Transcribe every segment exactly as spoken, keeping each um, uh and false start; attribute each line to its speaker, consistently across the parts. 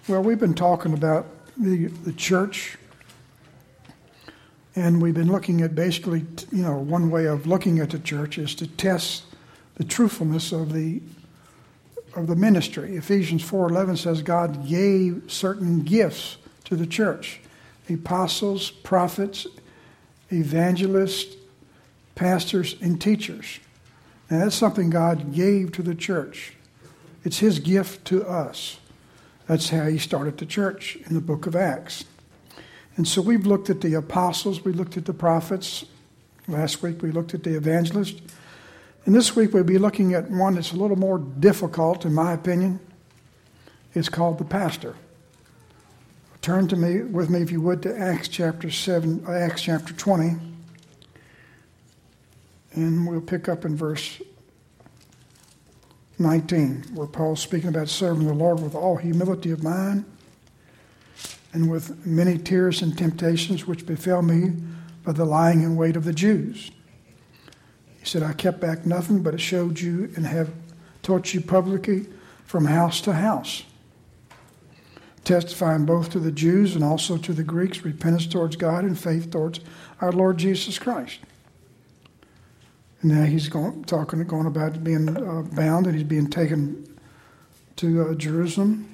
Speaker 1: Well, we've been talking about the, the church, and we've been looking at basically, you know, one way of looking at the church is to test the truthfulness of the of the ministry. Ephesians four eleven says God gave certain gifts to the church: apostles, prophets, evangelists, pastors, and teachers. And that's something God gave to the church. It's his gift to us. That's how he started the church in the book of Acts. And so we've looked at the apostles, we looked at the prophets. Last week we looked at the evangelists. And this week we'll be looking at one that's a little more difficult, in my opinion. It's called the pastor. Turn to me with me, if you would, to Acts chapter seven, Acts chapter twenty. And we'll pick up in verse nineteen, where Paul's speaking about serving the Lord with all humility of mind and with many tears and temptations which befell me by the lying in wait of the Jews. He said, I kept back nothing, but showed you and have taught you publicly from house to house, testifying both to the Jews and also to the Greeks repentance towards God and faith towards our Lord Jesus Christ. And now he's going, talking going about being uh, bound, and he's being taken to uh, Jerusalem.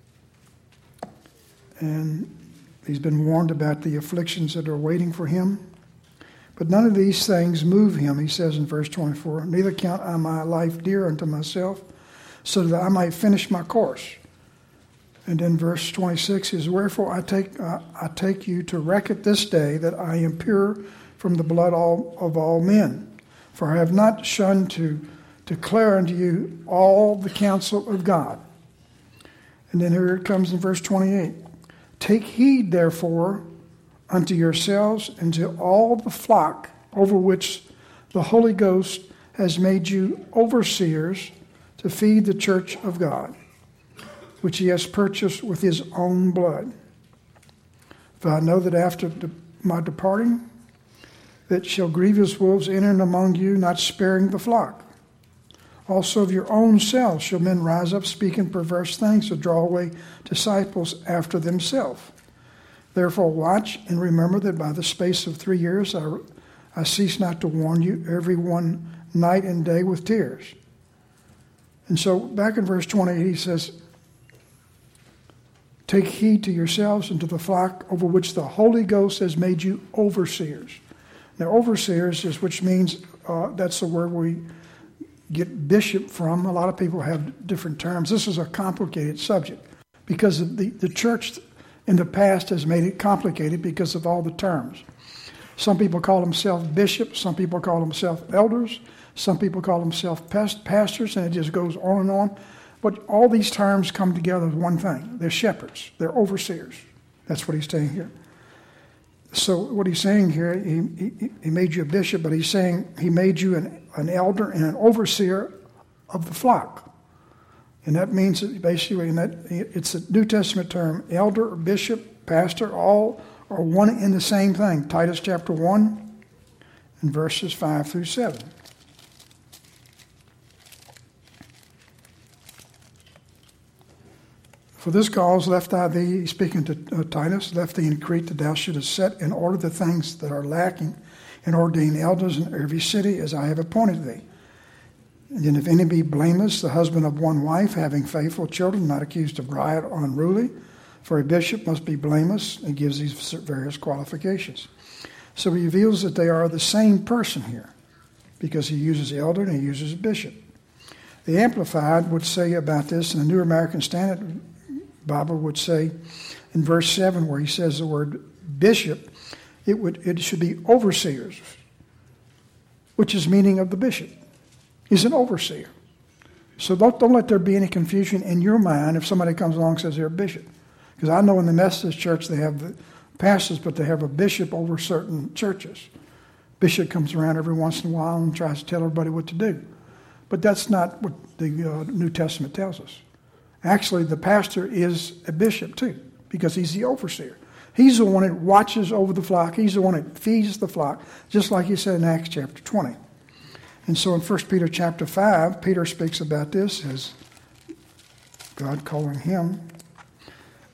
Speaker 1: And he's been warned about the afflictions that are waiting for him. But none of these things move him, he says in verse twenty-four. Neither count I my life dear unto myself, so that I might finish my course. And then verse twenty-six is, Wherefore I take uh, I take you to reckon this day that I am pure from the blood all, of all men. For I have not shunned to declare unto you all the counsel of God. And then here it comes in verse twenty-eight. Take heed, therefore, unto yourselves and to all the flock over which the Holy Ghost has made you overseers to feed the church of God, which he has purchased with his own blood. For I know that after my departing, that shall grievous wolves enter in among you, not sparing the flock. Also of your own selves shall men rise up, speaking perverse things, to draw away disciples after themselves. Therefore watch and remember that by the space of three years I, I cease not to warn you, every one night and day with tears. And so back in verse twenty, he says, Take heed to yourselves and to the flock over which the Holy Ghost has made you overseers. Now, overseers is, which means, uh, that's the word we get bishop from. A lot of people have different terms. This is a complicated subject because the, the church in the past has made it complicated because of all the terms. Some people call themselves bishops. Some people call themselves elders. Some people call themselves past, pastors, and it just goes on and on. But all these terms come together as one thing. They're shepherds. They're overseers. That's what he's saying here. So what he's saying here, he, he, he made you a bishop, but he's saying he made you an, an elder and an overseer of the flock. And that means that basically, in that it's a New Testament term, elder, bishop, pastor, all are one in the same thing. Titus chapter one and verses five through seven. For this cause left I thee, speaking to uh, Titus, left thee in Crete that thou shouldest set in order the things that are lacking, and ordain elders in every city as I have appointed thee. And then if any be blameless, the husband of one wife, having faithful children, not accused of riot or unruly, for a bishop must be blameless, and gives these various qualifications. So he reveals that they are the same person here, because he uses elder and he uses bishop. The Amplified would say about this, in the New American Standard Bible would say in verse seven, where he says the word bishop, it would it should be overseers, which is meaning of the bishop. He's an overseer. So don't, don't let there be any confusion in your mind if somebody comes along and says they're a bishop. Because I know in the Methodist Church they have the pastors, but they have a bishop over certain churches. Bishop comes around every once in a while and tries to tell everybody what to do. But that's not what the uh, New Testament tells us. Actually, the pastor is a bishop too, because he's the overseer. He's the one that watches over the flock. He's the one that feeds the flock, just like he said in Acts chapter twenty. And so in First Peter chapter five, Peter speaks about this as God calling him.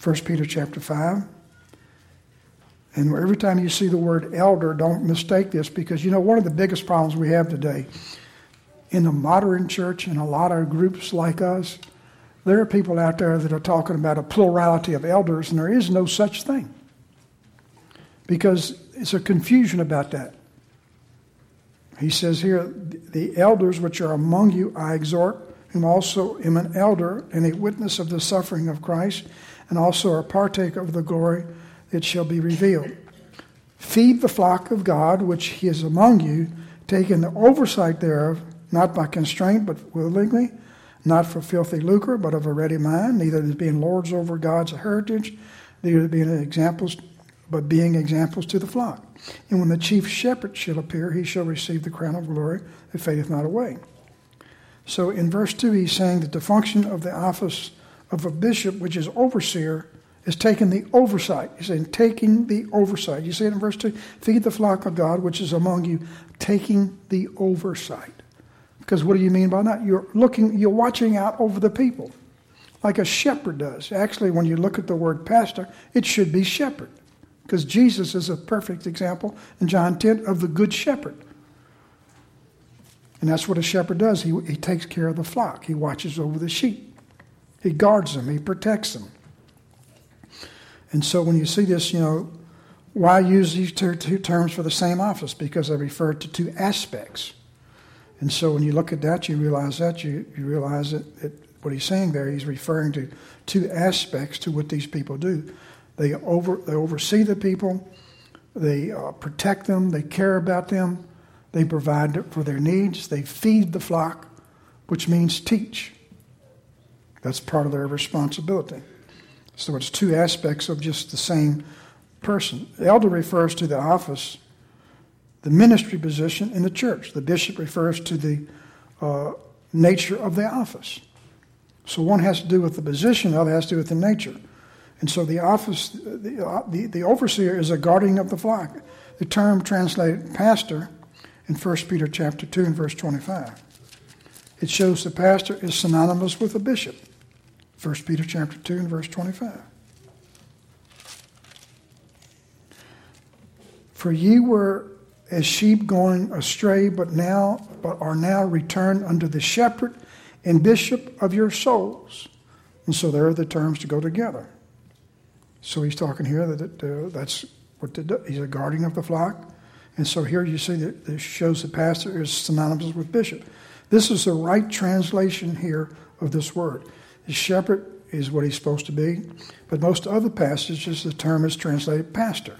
Speaker 1: First Peter chapter five. And every time you see the word elder, don't mistake this, because you know one of the biggest problems we have today in the modern church and a lot of groups like us, there are people out there that are talking about a plurality of elders, and there is no such thing. Because it's a confusion about that. He says here, the elders which are among you I exhort, whom also am an elder and a witness of the suffering of Christ, and also a partaker of the glory that shall be revealed. Feed the flock of God which he is among you, taking the oversight thereof, not by constraint, but willingly, not for filthy lucre, but of a ready mind, neither as being lords over God's heritage, neither being examples, but being examples to the flock. And when the chief shepherd shall appear, he shall receive the crown of glory that fadeth not away. So in verse two, he's saying that the function of the office of a bishop, which is overseer, is taking the oversight. He's saying taking the oversight. You see it in verse two? Feed the flock of God, which is among you, taking the oversight. Because what do you mean by that? You're looking, you're watching out over the people, like a shepherd does. Actually, when you look at the word pastor, it should be shepherd, because Jesus is a perfect example in John ten of the good shepherd. And that's what a shepherd does. He, he takes care of the flock. He watches over the sheep. He guards them. He protects them. And so when you see this, you know, why use these two, two terms for the same office? Because they refer to two aspects. And so when you look at that, you realize that. You, you realize that, that what he's saying there, he's referring to two aspects to what these people do. They over they oversee the people. They uh, protect them. They care about them. They provide for their needs. They feed the flock, which means teach. That's part of their responsibility. So it's two aspects of just the same person. The elder refers to the office, the ministry position in the church. The bishop refers to the uh, nature of the office. So one has to do with the position, the other has to do with the nature. And so the office, the, uh, the, the overseer is a guardian of the flock. The term translated pastor in First Peter chapter two and verse twenty-five. It shows the pastor is synonymous with a bishop. First Peter chapter two and verse twenty-five. For ye were as sheep going astray, but now but are now returned unto the shepherd and bishop of your souls. And so there are the terms to go together. So he's talking here that uh, that's what the, he's a guardian of the flock. And so here you see that this shows the pastor is synonymous with bishop. This is the right translation here of this word. The shepherd is what he's supposed to be, but most other passages the term is translated pastor.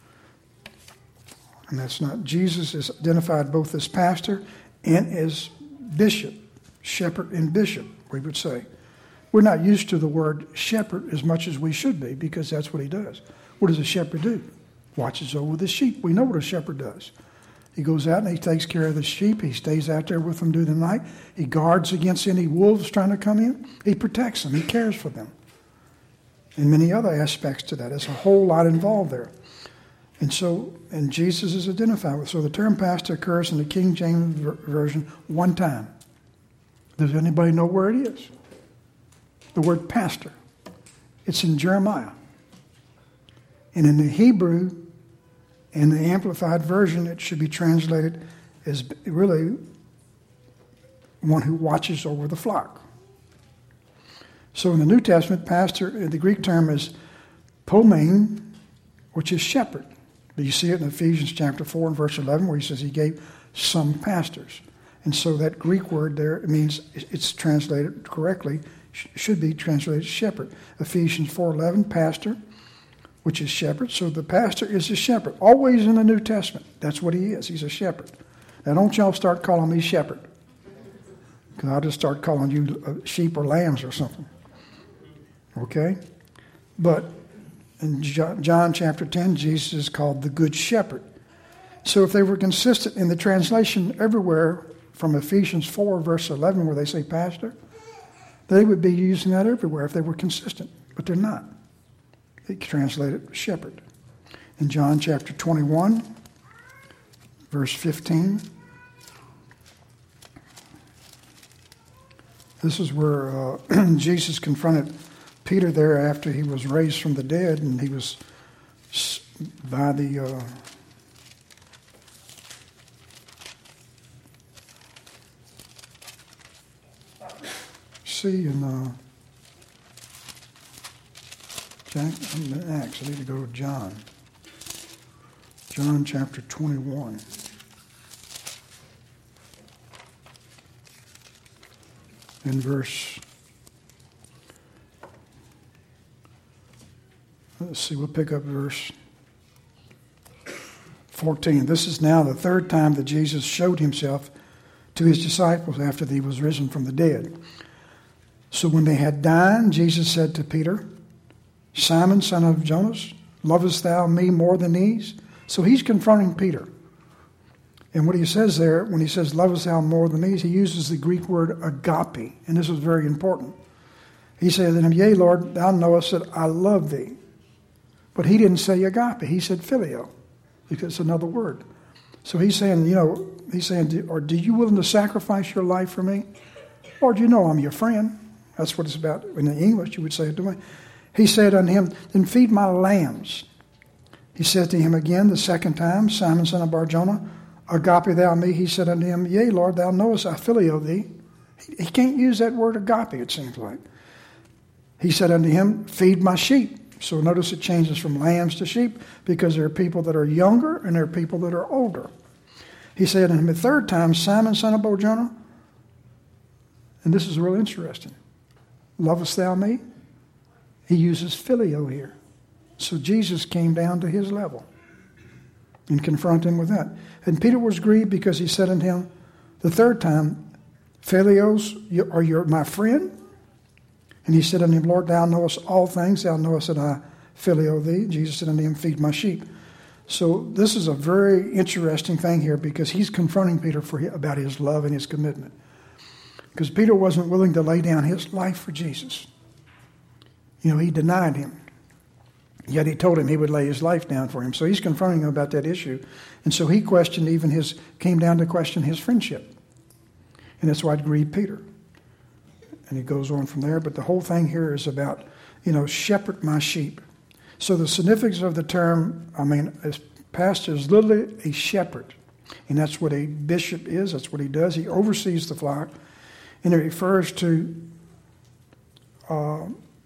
Speaker 1: And that's not. Jesus is identified both as pastor and as bishop, shepherd and bishop, we would say. We're not used to the word shepherd as much as we should be, because that's what he does. What does a shepherd do? Watches over the sheep. We know what a shepherd does. He goes out and he takes care of the sheep. He stays out there with them during the night. He guards against any wolves trying to come in. He protects them. He cares for them. And many other aspects to that. There's a whole lot involved there. And so, and Jesus is identified with. So the term pastor occurs in the King James Version one time. Does anybody know where it is? The word pastor. It's in Jeremiah. And in the Hebrew, in the Amplified Version, it should be translated as really one who watches over the flock. So in the New Testament, pastor, the Greek term is poimen, which is shepherd. But you see it in Ephesians chapter four and verse eleven, where he says he gave some pastors. And so that Greek word there, it means it's translated correctly, should be translated shepherd. Ephesians four eleven, pastor, which is shepherd. So the pastor is a shepherd. Always in the New Testament. That's what he is. He's a shepherd. Now don't y'all start calling me shepherd, because I'll just start calling you sheep or lambs or something. Okay? But in John chapter ten, Jesus is called the Good Shepherd. So if they were consistent in the translation everywhere from Ephesians four, verse eleven, where they say pastor, they would be using that everywhere if they were consistent. But they're not. They translate it shepherd. In John chapter twenty-one, verse fifteen, this is where uh, Jesus confronted Peter there after he was raised from the dead, and he was by the uh, see in uh, Jack, I'm in Acts. I need to go to John. John chapter twenty-one. In verse, let's see, we'll pick up verse fourteen. This is now the third time that Jesus showed himself to his disciples after he was risen from the dead. So when they had dined, Jesus said to Peter, Simon, son of Jonas, lovest thou me more than these? So he's confronting Peter. And what he says there, when he says, lovest thou more than these, he uses the Greek word agape. And this is very important. He said to him, yea, Lord, thou knowest that I love thee. But he didn't say agape. He said phileo, because it's another word. So he's saying, you know, he's saying, or do you willing to sacrifice your life for me? Or do you know I'm your friend? That's what it's about. In English, you would say it to me. He said unto him, then feed my lambs. He said to him again the second time, Simon, son of Bar-Jonah, agape thou me? He said unto him, yea, Lord, thou knowest I phileo thee. He can't use that word agape, it seems like. He said unto him, feed my sheep. So notice it changes from lambs to sheep, because there are people that are younger and there are people that are older. He said unto him the third time, Simon, son of Bar-Jonah, and this is really interesting, lovest thou me? He uses phileo here. So Jesus came down to his level and confronted him with that. And Peter was grieved because he said unto him the third time, Philios, are you my friend? And he said unto him, Lord, thou knowest all things. Thou knowest that I phileo thee. Jesus said unto him, feed my sheep. So this is a very interesting thing here, because he's confronting Peter for, about his love and his commitment. Because Peter wasn't willing to lay down his life for Jesus. You know, he denied him. Yet he told him he would lay his life down for him. So he's confronting him about that issue. And so he questioned even his, came down to question his friendship. And that's why it grieved Peter. And he goes on from there. But the whole thing here is about, you know, shepherd my sheep. So the significance of the term, I mean, as pastor is literally a shepherd. And that's what a bishop is. That's what he does. He oversees the flock. And it refers to uh,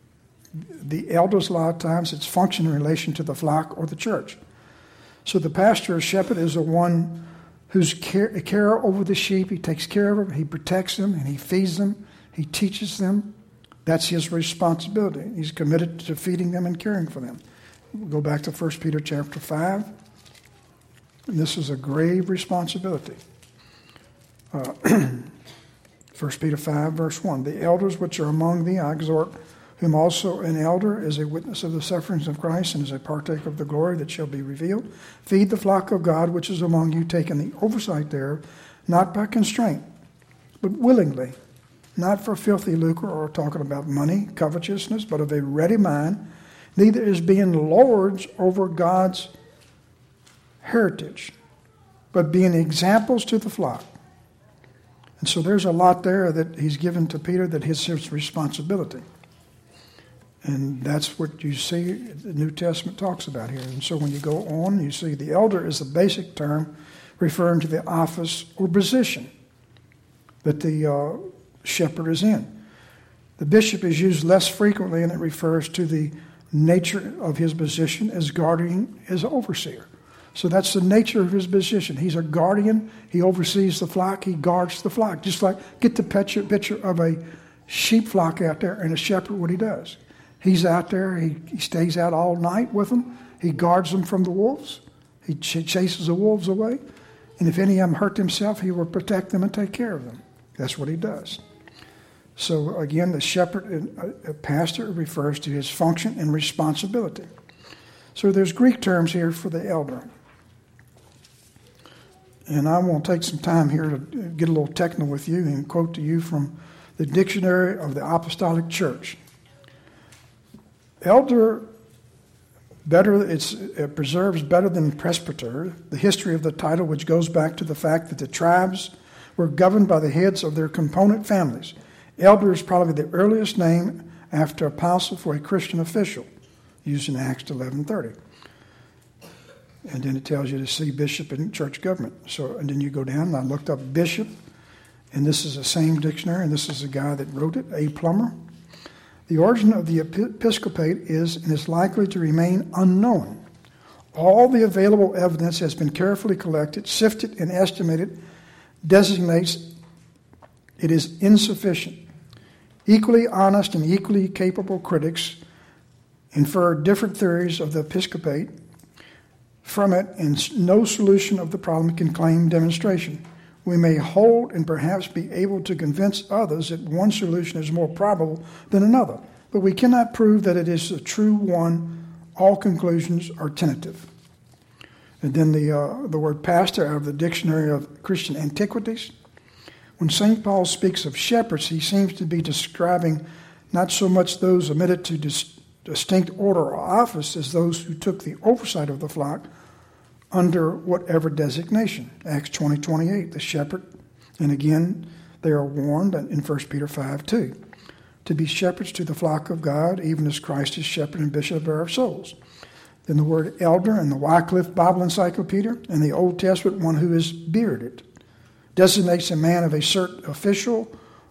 Speaker 1: the elders a lot of times. It's function in relation to the flock or the church. So the pastor or shepherd is the one who's care, care over the sheep. He takes care of them. He protects them and he feeds them. He teaches them. That's his responsibility. He's committed to feeding them and caring for them. We'll go back to First Peter chapter five. And this is a grave responsibility. Uh, First Peter five, verse one. The elders which are among thee, I exhort, whom also an elder is a witness of the sufferings of Christ and is a partaker of the glory that shall be revealed. Feed the flock of God which is among you, taking the oversight thereof, not by constraint, but willingly, not for filthy lucre or talking about money, covetousness, but of a ready mind, neither is being lords over God's heritage, but being examples to the flock. And so there's a lot there that he's given to Peter that is his responsibility. And that's what you see the New Testament talks about here. And so when you go on, you see the elder is the basic term referring to the office or position that the uh, shepherd is in. The bishop is used less frequently, and it refers to the nature of his position as guardian, as overseer. So that's the nature of his position. He's a guardian. He oversees the flock. He guards the flock. Just like, get the picture, picture of a sheep flock out there and a shepherd, what he does. He's out there. He, he stays out all night with them. He guards them from the wolves. He ch- chases the wolves away. And if any of them hurt themselves, he will protect them and take care of them. That's what he does. So again, the shepherd and a pastor refers to his function and responsibility. So there's Greek terms here for the elder. And I want to take some time here to get a little technical with you and quote to you from the Dictionary of the Apostolic Church. Elder, better it's, it preserves better than presbyter the history of the title, which goes back to the fact that the tribes were governed by the heads of their component families. Elder is probably the earliest name after apostle for a Christian official, used in Acts eleven thirty. And then it tells you to see bishop in church government. So, and then you go down, and I looked up bishop, and this is the same dictionary, and this is the guy that wrote it, A. Plummer. The origin of the episcopate is and is likely to remain unknown. All the available evidence has been carefully collected, sifted, and estimated, designates it is insufficient. Equally honest and equally capable critics infer different theories of the episcopate from it, and no solution of the problem can claim demonstration. We may hold and perhaps be able to convince others that one solution is more probable than another, but we cannot prove that it is a true one. All conclusions are tentative. And then the uh, the word pastor out of the Dictionary of Christian Antiquities. When Saint Paul speaks of shepherds, he seems to be describing not so much those admitted to dis- distinct order or office as those who took the oversight of the flock under whatever designation. Acts twenty twenty-eight, the shepherd. And again, they are warned in First Peter five two, to be shepherds to the flock of God, even as Christ is shepherd and bishop of our souls. Then the word elder in the Wycliffe Bible Encyclopedia, and the Old Testament, one who is bearded, designates a man of a certain official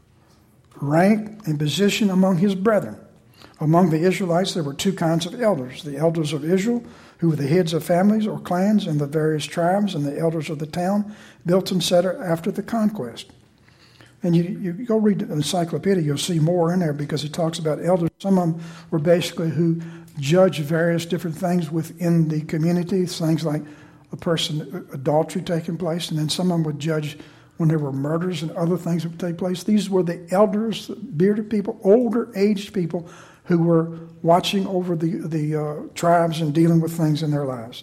Speaker 1: rank and position among his brethren. Among the Israelites, there were two kinds of elders: the elders of Israel, who were the heads of families or clans in the various tribes, and the elders of the town, built and set after the conquest. And you, you go read the encyclopedia, you'll see more in there, because it talks about elders. Some of them were basically who judged various different things within the community, things like a person, adultery taking place, and then some of them would judge when there were murders and other things that would take place. These were the elders, bearded people, older aged people who were watching over the, the uh, tribes and dealing with things in their lives.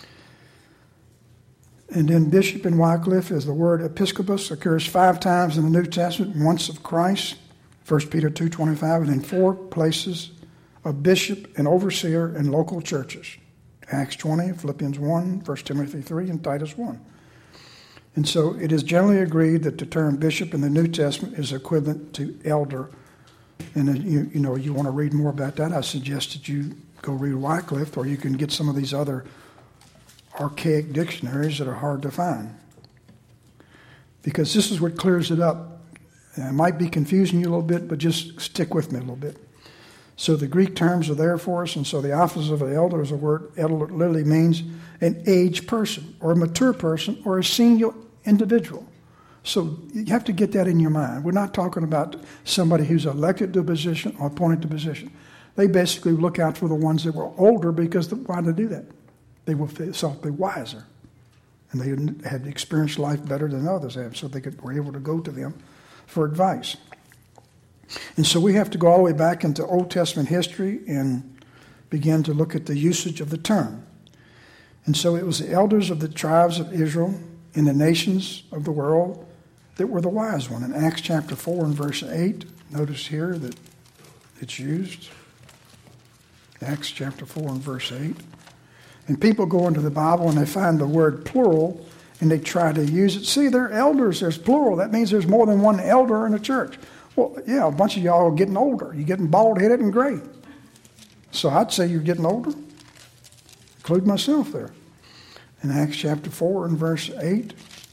Speaker 1: And then bishop in Wycliffe, is the word episcopus, occurs five times in the New Testament, once of Christ, First Peter two twenty-five, and in four places of bishop and overseer in local churches. Acts twenty, Philippians one, First Timothy three, and Titus one. And so it is generally agreed that the term bishop in the New Testament is equivalent to elder. And you, you know, you want to read more about that, I suggest that you go read Wycliffe, or you can get some of these other archaic dictionaries that are hard to find. Because this is what clears it up. And it might be confusing you a little bit, but just stick with me a little bit. So the Greek terms are there for us, and so the office of an elder is a word. Elder literally means an aged person, or a mature person, or a senior individual. So you have to get that in your mind. We're not talking about somebody who's elected to a position or appointed to a position. They basically look out for the ones that were older, because the, why did they do that? They were thought they were wiser, and they had experienced life better than others have, so they could, were able to go to them for advice. And so we have to go all the way back into Old Testament history and begin to look at the usage of the term. And so it was the elders of the tribes of Israel in the nations of the world that were the wise one. In Acts chapter four and verse eight, notice here that it's used. Acts chapter four and verse eight. And people go into the Bible and they find the word plural and they try to use it. See, they're elders, there's plural. That means there's more than one elder in a church. Well, yeah, a bunch of y'all are getting older. You're getting bald-headed and gray. So I'd say you're getting older. Include myself there. In Acts chapter four and verse eight.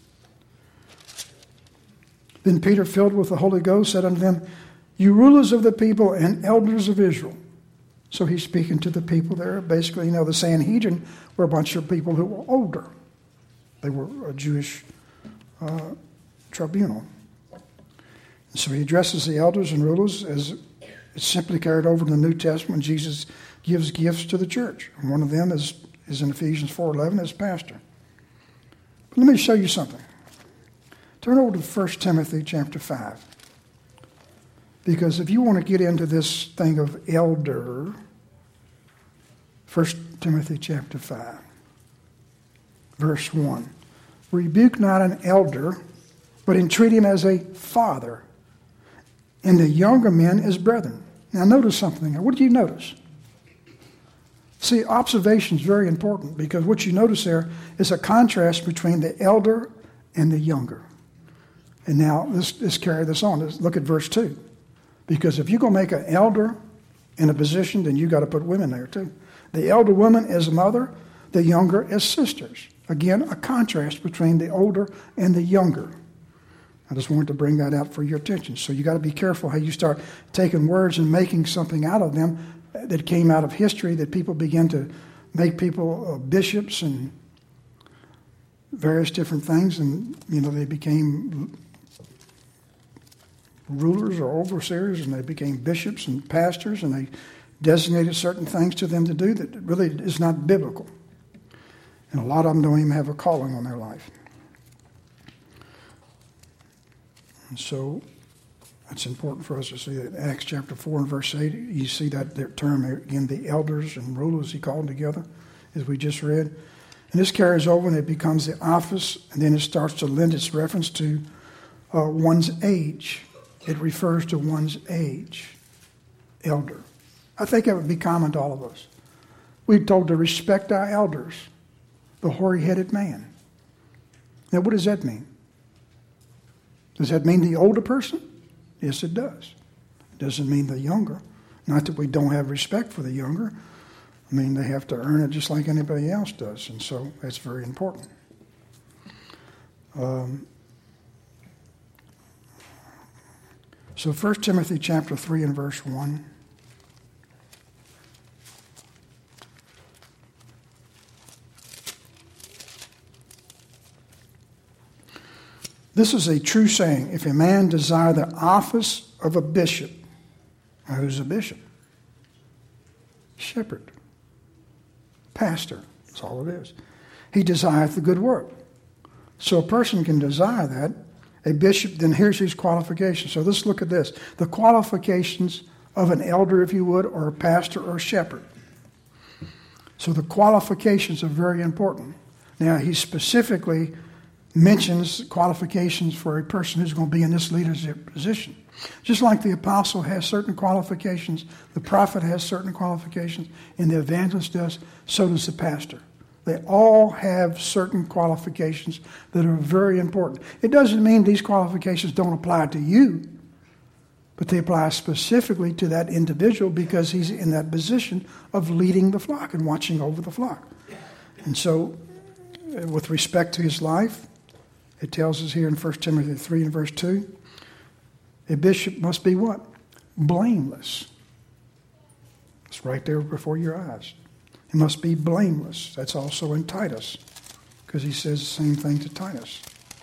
Speaker 1: Then Peter, filled with the Holy Ghost, said unto them, you rulers of the people and elders of Israel. So he's speaking to the people there. Basically, you know, the Sanhedrin were a bunch of people who were older. They were a Jewish uh, tribunal. And so he addresses the elders and rulers as it's simply carried over in the New Testament when Jesus gives gifts to the church. And one of them is, is in Ephesians four eleven as pastor. But let me show you something. Turn over to First Timothy chapter five. Because if you want to get into this thing of elder, First Timothy chapter five, verse one. Rebuke not an elder, but entreat him as a father, and the younger men as brethren. Now notice something. What do you notice? See, observation is very important, because what you notice there is a contrast between the elder and the younger. And now let's, let's carry this on. Let's look at verse two. Because if you're going to make an elder in a position, then you got to put women there too. The elder woman as mother, the younger as sisters. Again, a contrast between the older and the younger. I just wanted to bring that out for your attention. So you got to be careful how you start taking words and making something out of them that came out of history, that people begin to make people uh, bishops and various different things, and you know they became rulers or overseers, and they became bishops and pastors, and they designated certain things to them to do that really is not biblical. And a lot of them don't even have a calling on their life. And so it's important for us to see that Acts chapter four and verse eight, you see that term again, the elders and rulers he called together, as we just read. And this carries over and it becomes the office, and then it starts to lend its reference to uh, one's age. It refers to one's age, elder. I think that would be common to all of us. We're told to respect our elders, the hoary-headed man. Now, what does that mean? Does that mean the older person? Yes, it does. It doesn't mean the younger. Not that we don't have respect for the younger. I mean, they have to earn it just like anybody else does, and so that's very important. Um, so First Timothy chapter three and verse one. This is a true saying. If a man desire the office of a bishop, now who's a bishop? Shepherd. Pastor. That's all it is. He desireth the good work. So a person can desire that. A bishop, then here's his qualifications. So let's look at this. The qualifications of an elder, if you would, or a pastor or a shepherd. So the qualifications are very important. Now, he specifically mentions qualifications for a person who's going to be in this leadership position. Just like the apostle has certain qualifications, the prophet has certain qualifications, and the evangelist does, so does the pastor. They all have certain qualifications that are very important. It doesn't mean these qualifications don't apply to you, but they apply specifically to that individual because he's in that position of leading the flock and watching over the flock. And so, with respect to his life, it tells us here in First Timothy three and verse two, a bishop must be what? Blameless. It's right there before your eyes. He must be blameless. That's also in Titus, because he says the same thing to Titus.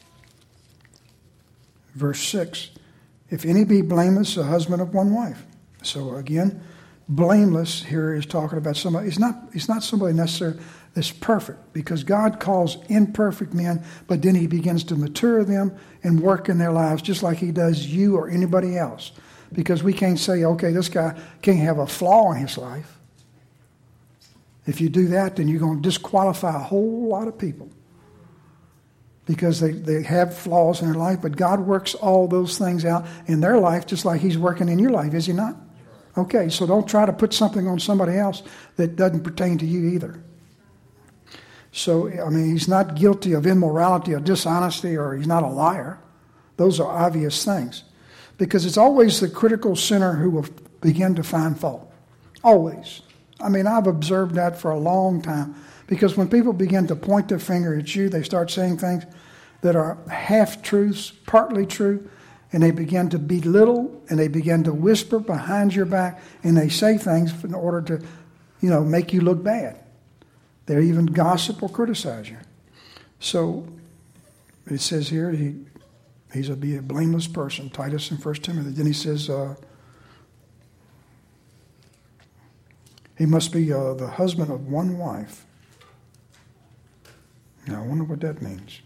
Speaker 1: Verse six, if any be blameless, a husband of one wife. So again, blameless here is talking about somebody. He's not, he's not somebody necessarily that's perfect, because God calls imperfect men, but then he begins to mature them and work in their lives just like he does you or anybody else. Because we can't say, okay, this guy can't have a flaw in his life. If you do that, then you're going to disqualify a whole lot of people because they, they have flaws in their life, but God works all those things out in their life just like he's working in your life, is he not? Okay, so don't try to put something on somebody else that doesn't pertain to you either. So, I mean, he's not guilty of immorality or dishonesty, or he's not a liar. Those are obvious things. Because it's always the critical sinner who will begin to find fault. Always. I mean, I've observed that for a long time. Because when people begin to point their finger at you, they start saying things that are half-truths, partly true, and they begin to belittle, and they begin to whisper behind your back, and they say things in order to, you know, make you look bad. They even gossip or criticize you. So it says here he he's a be a blameless person. Titus in First Timothy. Then he says uh, he must be uh, the husband of one wife. Now I wonder what that means.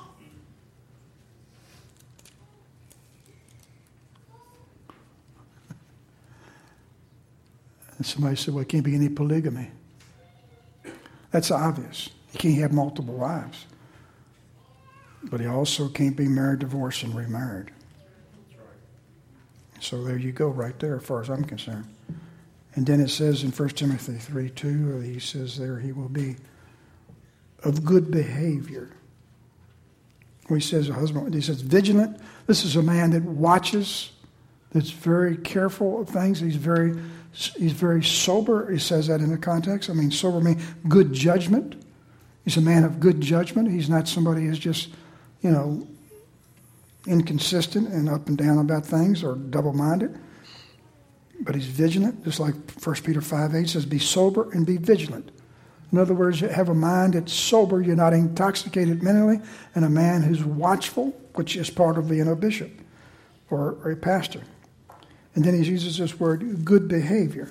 Speaker 1: And somebody said, "Well, it can't be any polygamy." That's obvious. He can't have multiple wives. But he also can't be married, divorced, and remarried. That's right. So there you go right there as far as I'm concerned. And then it says in First Timothy three two, he says there he will be of good behavior. When he says a husband, he says vigilant. This is a man that watches, that's very careful of things. He's very he's very sober. He says that in the context. I mean, sober means good judgment. He's a man of good judgment. He's not somebody who's just, you know, inconsistent and up and down about things or double-minded. But he's vigilant, just like First Peter five eight says, be sober and be vigilant. In other words, you have a mind that's sober, you're not intoxicated mentally, and a man who's watchful, which is part of being a bishop or, or a pastor. And then he uses this word, good behavior.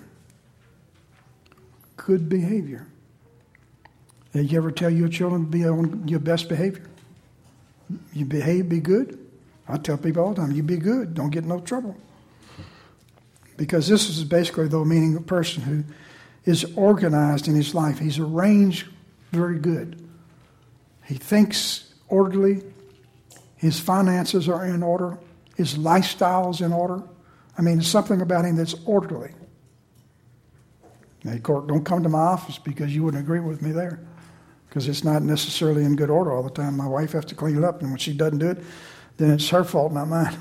Speaker 1: Good behavior. Did you ever tell your children to be on your best behavior? You behave, be good. I tell people all the time, you be good, don't get in no trouble. Because this is basically, though, meaning a person who is organized in his life. He's arranged very good. He thinks orderly. His finances are in order. His lifestyle is in order. I mean, there's something about him that's orderly. Now, of course, don't come to my office because you wouldn't agree with me there. Because it's not necessarily in good order all the time. My wife has to clean it up, and when she doesn't do it, then it's her fault, not mine.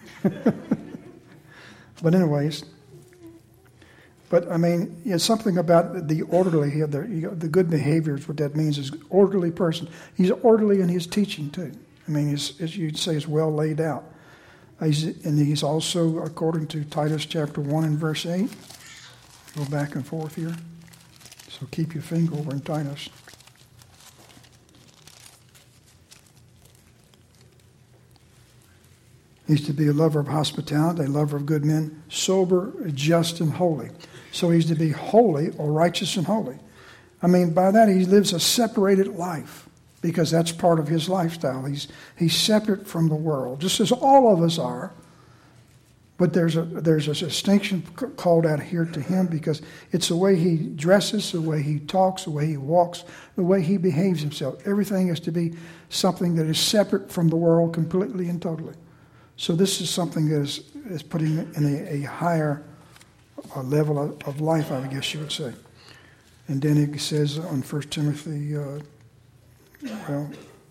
Speaker 1: But anyways, but I mean, it's something about the orderly here, the, you know, the good behaviors. What that means is orderly person. He's orderly in his teaching too. I mean, he's, as you'd say, is well laid out. He's, and he's also, according to Titus chapter one and verse eight, go back and forth here. So keep your finger over in Titus. He's to be a lover of hospitality, a lover of good men, sober, just, and holy. So he's to be holy or righteous and holy. I mean, by that he lives a separated life because that's part of his lifestyle. He's he's separate from the world, just as all of us are. But there's a there's a distinction called out here to him because it's the way he dresses, the way he talks, the way he walks, the way he behaves himself. Everything is to be something that is separate from the world completely and totally. So this is something that is, is putting in a, a higher a level of, of life, I guess you would say. And then it says on First Timothy, uh, well,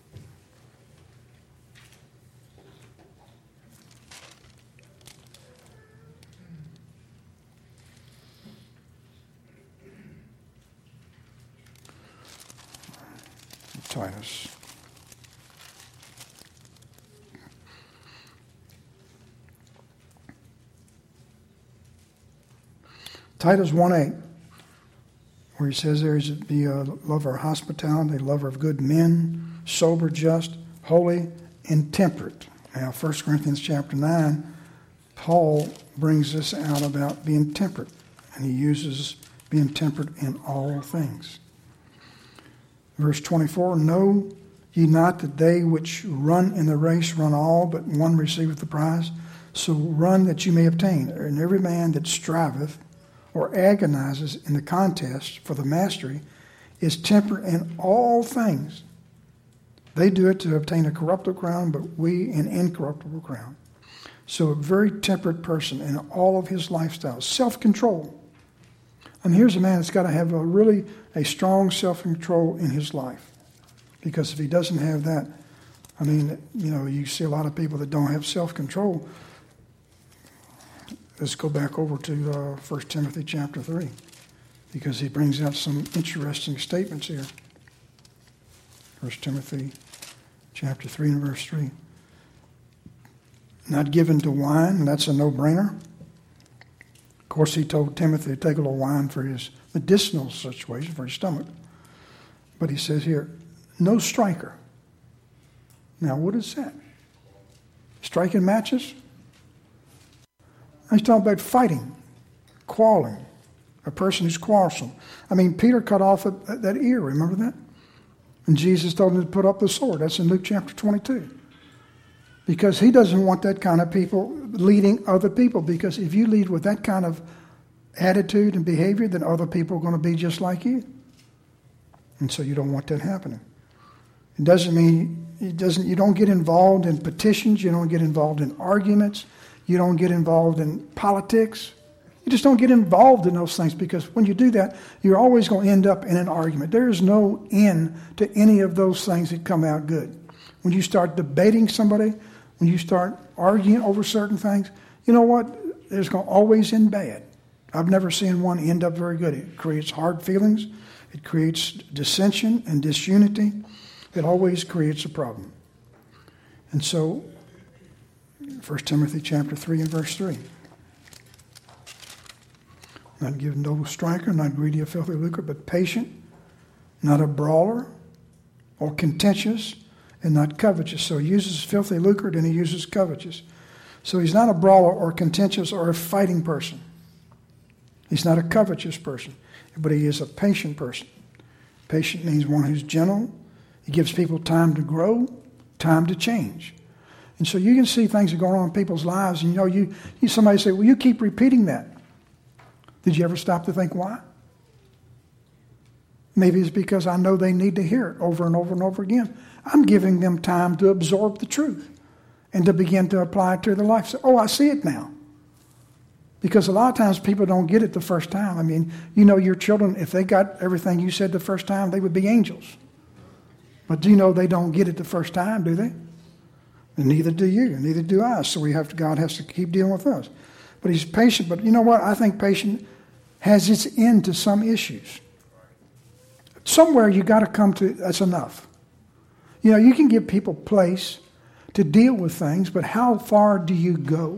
Speaker 1: Titus. Titus one eight, where he says there is to be a lover of hospitality, a lover of good men, sober, just, holy, and temperate. Now, First Corinthians chapter nine, Paul brings this out about being temperate, and he uses being temperate in all things. Verse twenty-four, know ye not that they which run in the race run all, but one receiveth the prize? So run that you may obtain. And every man that striveth or agonizes in the contest for the mastery is temperate in all things. They do it to obtain a corruptible crown, but we an incorruptible crown. So a very temperate person in all of his lifestyle. Self-control. And here's a man that's got to have a really a strong self-control in his life. Because if he doesn't have that, I mean, you know, you see a lot of people that don't have self-control. Let's go back over to uh, First Timothy chapter three, because he brings out some interesting statements here. First Timothy chapter three and verse three. Not given to wine, and that's a no-brainer. Of course, he told Timothy to take a little wine for his medicinal situation, for his stomach. But he says here, no striker. Now, what is that? Striking matches? He's talking about fighting, quarreling, a person who's quarrelsome. I mean, Peter cut off that, that ear, remember that? And Jesus told him to put up the sword. That's in Luke chapter twenty-two. Because he doesn't want that kind of people leading other people. Because if you lead with that kind of attitude and behavior, then other people are going to be just like you. And so you don't want that happening. It doesn't mean, it doesn't. You don't get involved in petitions. You don't get involved in arguments. You don't get involved in politics. You just don't get involved in those things, because when you do that, you're always going to end up in an argument. There is no end to any of those things that come out good. When you start debating somebody, when you start arguing over certain things, you know what? It's going to always end bad. I've never seen one end up very good. It creates hard feelings. It creates dissension and disunity. It always creates a problem. And so, First Timothy chapter three and verse three. Not given no striker, not greedy of filthy lucre, but patient, not a brawler or contentious, and not covetous. So he uses filthy lucre, and he uses covetous. So he's not a brawler or contentious or a fighting person. He's not a covetous person, but he is a patient person. Patient means one who's gentle. He gives people time to grow, time to change. And so you can see things are going on in people's lives, and you know, you, you somebody say, well, you keep repeating that. Did you ever stop to think why? Maybe it's because I know they need to hear it over and over and over again. I'm giving them time to absorb the truth and to begin to apply it to their life. So, oh, I see it now. Because a lot of times people don't get it the first time. I mean, you know your children, if they got everything you said the first time, they would be angels. But do you know they don't get it the first time, do they? And neither do you, and neither do I. So we have to, God has to keep dealing with us. But he's patient. But you know what? I think patient has its end to some issues. Somewhere you got to come to, that's enough. You know, you can give people place to deal with things, but how far do you go?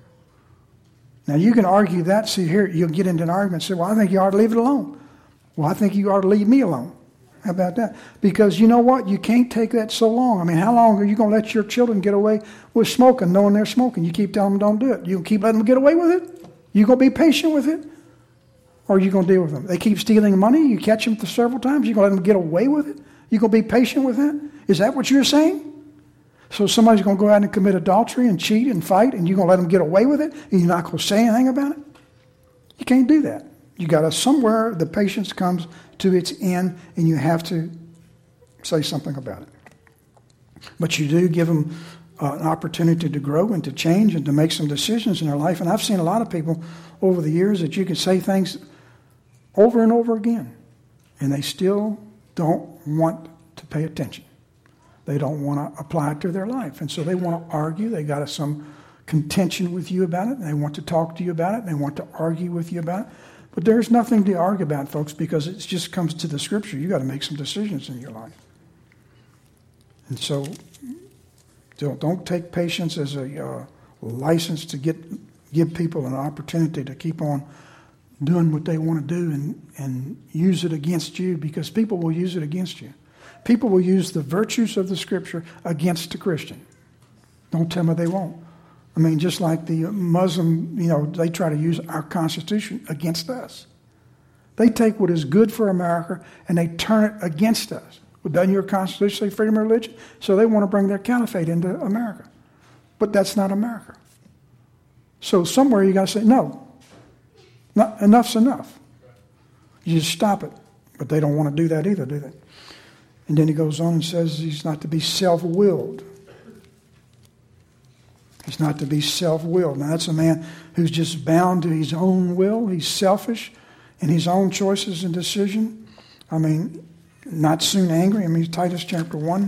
Speaker 1: Now, you can argue that. See, here, you'll get into an argument and say, well, I think you ought to leave it alone. Well, I think you ought to leave me alone. How about that? Because you know what? You can't take that so long. I mean, how long are you going to let your children get away with smoking, knowing they're smoking? You keep telling them don't do it. You keep letting them get away with it? You going to be patient with it? Or are you going to deal with them? They keep stealing money. You catch them several times. You going to let them get away with it? You going to be patient with that? Is that what you're saying? So somebody's going to go out and commit adultery and cheat and fight, and you're going to let them get away with it, and you're not going to say anything about it? You can't do that. You got to, somewhere the patience comes to its end, and you have to say something about it. But you do give them uh, an opportunity to grow and to change and to make some decisions in their life. And I've seen a lot of people over the years that you can say things over and over again, and they still don't want to pay attention. They don't want to apply it to their life. And so they want to argue. They got some contention with you about it. And they want to talk to you about it. And they want to argue with you about it. But there's nothing to argue about, folks, because it just comes to the Scripture. You got to make some decisions in your life. And so don't, don't take patience as a uh, license to get give people an opportunity to keep on doing what they want to do and, and use it against you, because people will use it against you. People will use the virtues of the Scripture against the Christian. Don't tell me they won't. I mean, just like the Muslim, you know, they try to use our Constitution against us. They take what is good for America and they turn it against us. Well, doesn't your Constitution say freedom of religion? So they want to bring their caliphate into America. But that's not America. So somewhere you got to say, no, not, enough's enough. You just stop it. But they don't want to do that either, do they? And then he goes on and says he's not to be self-willed. He's not to be self-willed. Now, that's a man who's just bound to his own will. He's selfish in his own choices and decision. I mean, not soon angry. I mean, Titus chapter one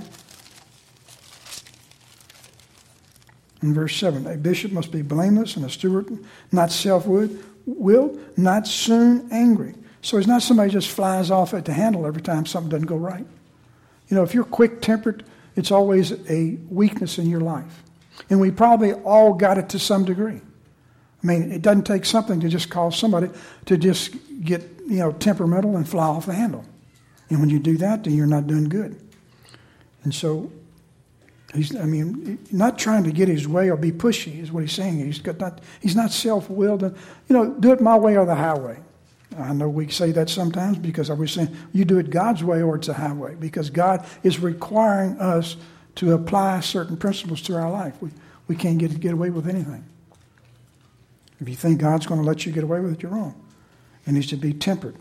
Speaker 1: and verse seven. A bishop must be blameless and a steward, not self-willed, not soon angry. So he's not somebody who just flies off at the handle every time something doesn't go right. You know, if you're quick-tempered, it's always a weakness in your life. And we probably all got it to some degree. I mean, it doesn't take something to just cause somebody to just get, you know, temperamental and fly off the handle. And when you do that, then you're not doing good. And so, he's, I mean, not trying to get his way or be pushy is what he's saying. He's got not, he's not self-willed. And, you know, do it my way or the highway. I know we say that sometimes because I was saying, you do it God's way or it's a highway. Because God is requiring us to apply certain principles to our life. We we can't get get away with anything. If you think God's going to let you get away with it, you're wrong. It needs to be tempered.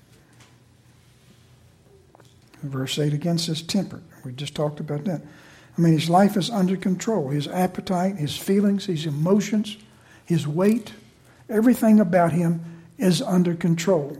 Speaker 1: Verse eight again says tempered. We just talked about that. I mean, his life is under control. His appetite, his feelings, his emotions, his weight, everything about him is under control.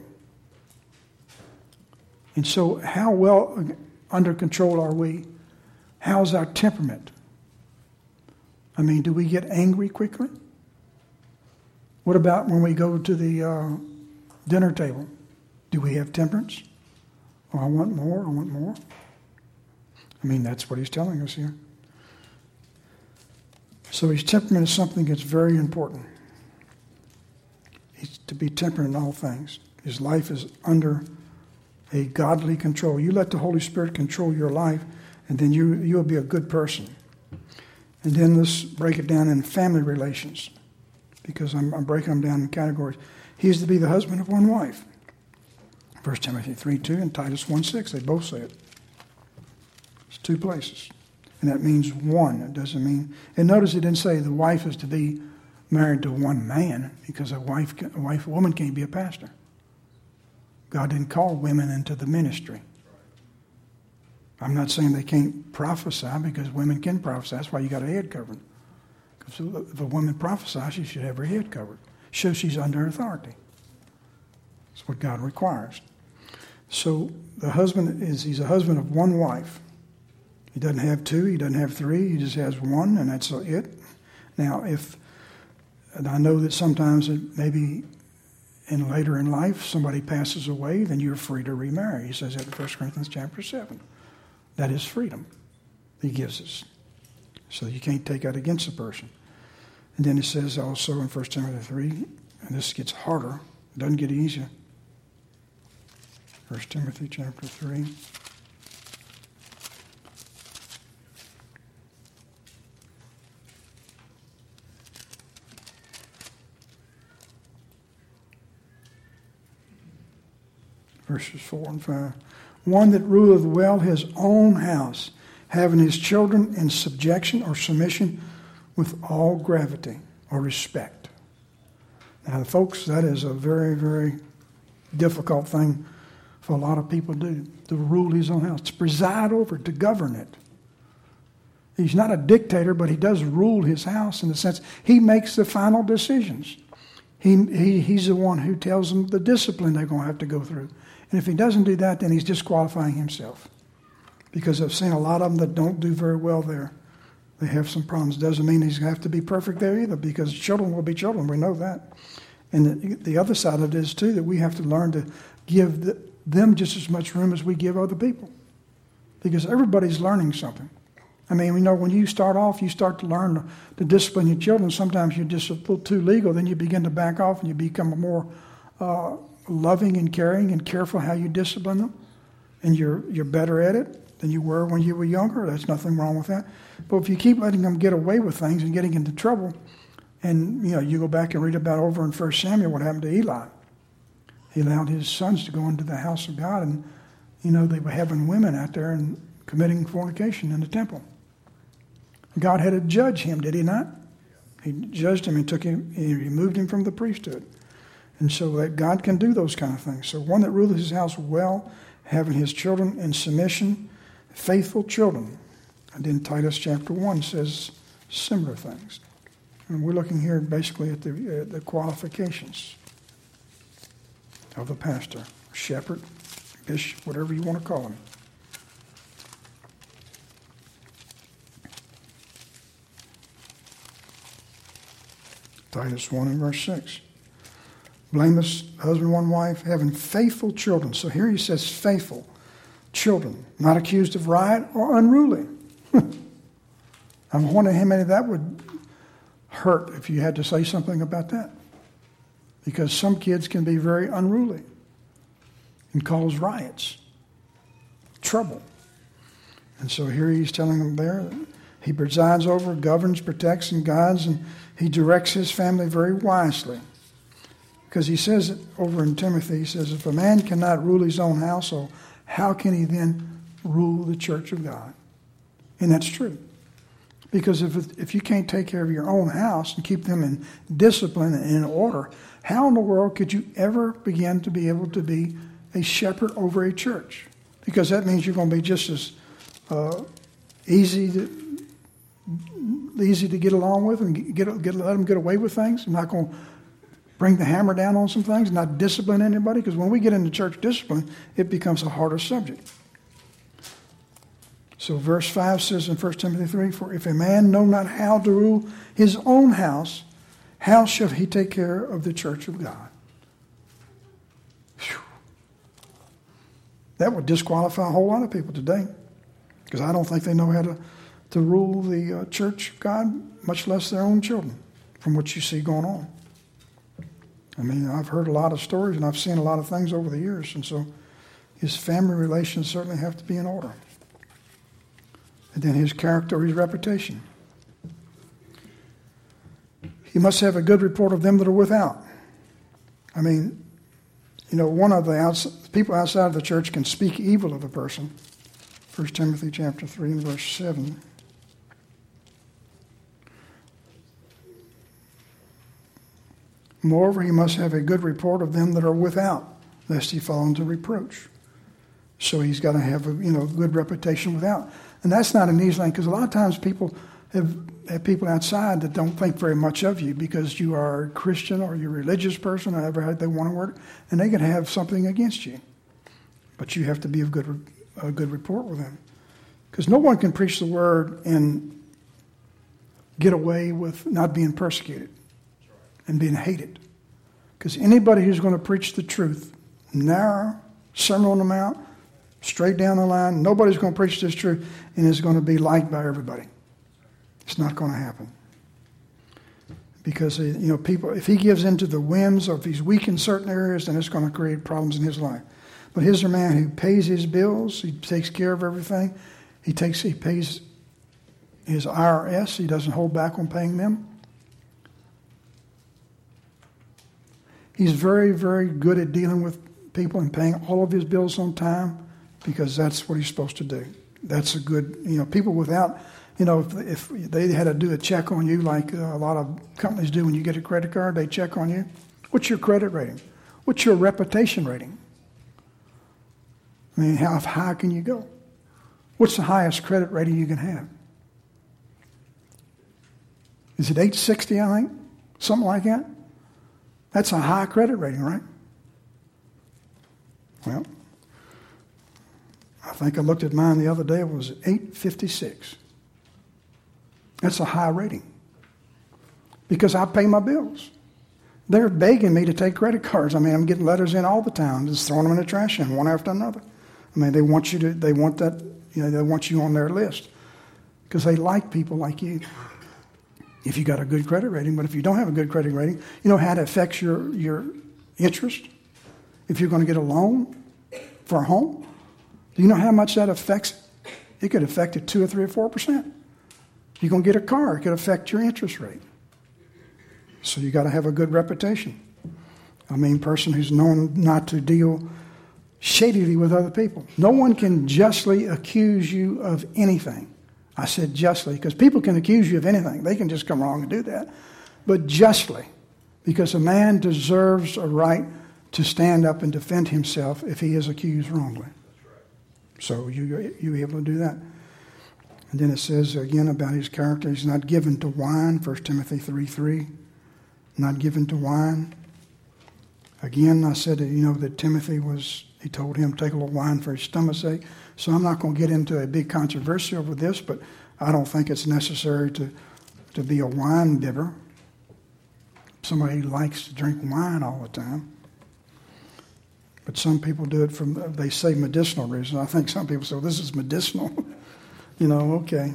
Speaker 1: And so how well under control are we? How's our temperament? I mean, do we get angry quickly? What about when we go to the uh, dinner table? Do we have temperance? Oh, I want more, I want more. I mean, that's what he's telling us here. So his temperament is something that's very important. He's to be temperate in all things. His life is under a godly control. You let the Holy Spirit control your life, and then you, you'll be a good person. And then let's break it down in family relations, because I'm, I'm breaking them down in categories. He is to be the husband of one wife. First Timothy three two and Titus one six, they both say it. It's two places. And that means one. It doesn't mean... And notice it didn't say the wife is to be married to one man, because a wife, a wife, a woman can't be a pastor. God didn't call women into the ministry. I'm not saying they can't prophesy, because women can prophesy. That's why you got a head covering. Because if a woman prophesies, she should have her head covered. Shows she's under authority. That's what God requires. So the husband is, he's a husband of one wife. He doesn't have two, he doesn't have three, he just has one, and that's it. Now, if, and I know that sometimes it maybe in later in life somebody passes away, then you're free to remarry. He says that in First Corinthians chapter seven. That is freedom he gives us. So you can't take that against a person. And then it says also in First Timothy three, and this gets harder, it doesn't get easier. First Timothy chapter three. Verses four and five. One that ruleth well his own house, having his children in subjection or submission with all gravity or respect. Now, folks, that is a very, very difficult thing for a lot of people to do, to rule his own house, to preside over it, to govern it. He's not a dictator, but he does rule his house in the sense he makes the final decisions. He, he He's the one who tells them the discipline they're going to have to go through. And if he doesn't do that, then he's disqualifying himself. Because I've seen a lot of them that don't do very well there. They have some problems. Doesn't mean he's going to have to be perfect there either, because children will be children. We know that. And the, the other side of it is, too, that we have to learn to give the, them just as much room as we give other people. Because everybody's learning something. I mean, we know when you start off, you start to learn to, to discipline your children. Sometimes you're just a little too legal. Then you begin to back off and you become a more... Uh, loving and caring and careful how you discipline them, and you're you're better at it than you were when you were younger. There's nothing wrong with that. But if you keep letting them get away with things and getting into trouble, and you know you go back and read about over in First Samuel what happened to Eli. He allowed his sons to go into the house of God, and you know they were having women out there and committing fornication in the temple. God had to judge him, did he not? He judged him and took him, he removed him from the priesthood. And so that God can do those kind of things. So one that ruleth his house well, having his children in submission, faithful children. And then Titus chapter one says similar things. And we're looking here basically at the, uh, the qualifications of the pastor, shepherd, bishop, whatever you want to call him. Titus one and verse six. Blameless husband, one wife, having faithful children. So here he says faithful children, not accused of riot or unruly. I'm wondering how many that would hurt if you had to say something about that. Because some kids can be very unruly and cause riots, trouble. And so here he's telling them there that he presides over, governs, protects, and guides, and he directs his family very wisely. Because he says it over in Timothy, he says, if a man cannot rule his own household, how can he then rule the church of God? And that's true. Because if if you can't take care of your own house and keep them in discipline and in order, how in the world could you ever begin to be able to be a shepherd over a church? Because that means you're going to be just as uh, easy to easy to get along with and get, get let them get away with things. I'm not going to bring the hammer down on some things, not discipline anybody, because when we get into church discipline, it becomes a harder subject. So verse five says in First Timothy three, for if a man know not how to rule his own house, how shall he take care of the church of God? Whew. That would disqualify a whole lot of people today, because I don't think they know how to, to rule the uh, church of God, much less their own children, from what you see going on. I mean, I've heard a lot of stories, and I've seen a lot of things over the years, and so his family relations certainly have to be in order. And then his character, his reputation. He must have a good report of them that are without. I mean, you know, one of the outs- people outside of the church can speak evil of a person. First Timothy chapter three and verse seven. Moreover, he must have a good report of them that are without, lest he fall into reproach. So he's got to have a, you know, good reputation without. And that's not an easy thing, because a lot of times people have, have people outside that don't think very much of you because you are a Christian or you're a religious person, or however they want to word it, and they can have something against you. But you have to be of good, a good report with them. Because no one can preach the word and get away with not being persecuted and being hated. Because anybody who's going to preach the truth, narrow, Sermon on the Mount, straight down the line, nobody's going to preach this truth and it's going to be liked by everybody. It's not going to happen. Because, you know, people, if he gives into the whims or if he's weak in certain areas, then it's going to create problems in his life. But here's a man who pays his bills, he takes care of everything. He takes, he pays his I R S, he doesn't hold back on paying them. He's very, very good at dealing with people and paying all of his bills on time, because that's what he's supposed to do. That's a good, you know, people without, you know, if, if they had to do a check on you like uh, a lot of companies do when you get a credit card, they check on you. What's your credit rating? What's your reputation rating? I mean, how high can you go? What's the highest credit rating you can have? Is it eight sixty, I think? Something like that? That's a high credit rating, right? Well, I think I looked at mine the other day. It was eight fifty-six. That's a high rating. Because I pay my bills. They're begging me to take credit cards. I mean, I'm getting letters in all the time, just throwing them in the trash can, one after another. I mean, they want you to, they want that, you know, they want you on their list. Because they like people like you. If you got a good credit rating, but if you don't have a good credit rating, you know how it affects your, your interest? If you're going to get a loan for a home, do you know how much that affects? It could affect it two or three or four percent. You're going to get a car, it could affect your interest rate. So you got to have a good reputation. I mean, person who's known not to deal shadily with other people. No one can justly accuse you of anything. I said justly, because people can accuse you of anything. They can just come along and do that. But justly, because a man deserves a right to stand up and defend himself if he is accused wrongly. So you you able to do that. And then it says again about his character, he's not given to wine, First Timothy three three. Not given to wine. Again, I said that, you know, that Timothy was, he told him to take a little wine for his stomach's sake. So I'm not going to get into a big controversy over this, but I don't think it's necessary to, to be a wine bibber. Somebody who likes to drink wine all the time. But some people do it from, they say medicinal reasons. I think some people say, well, this is medicinal. You know, okay.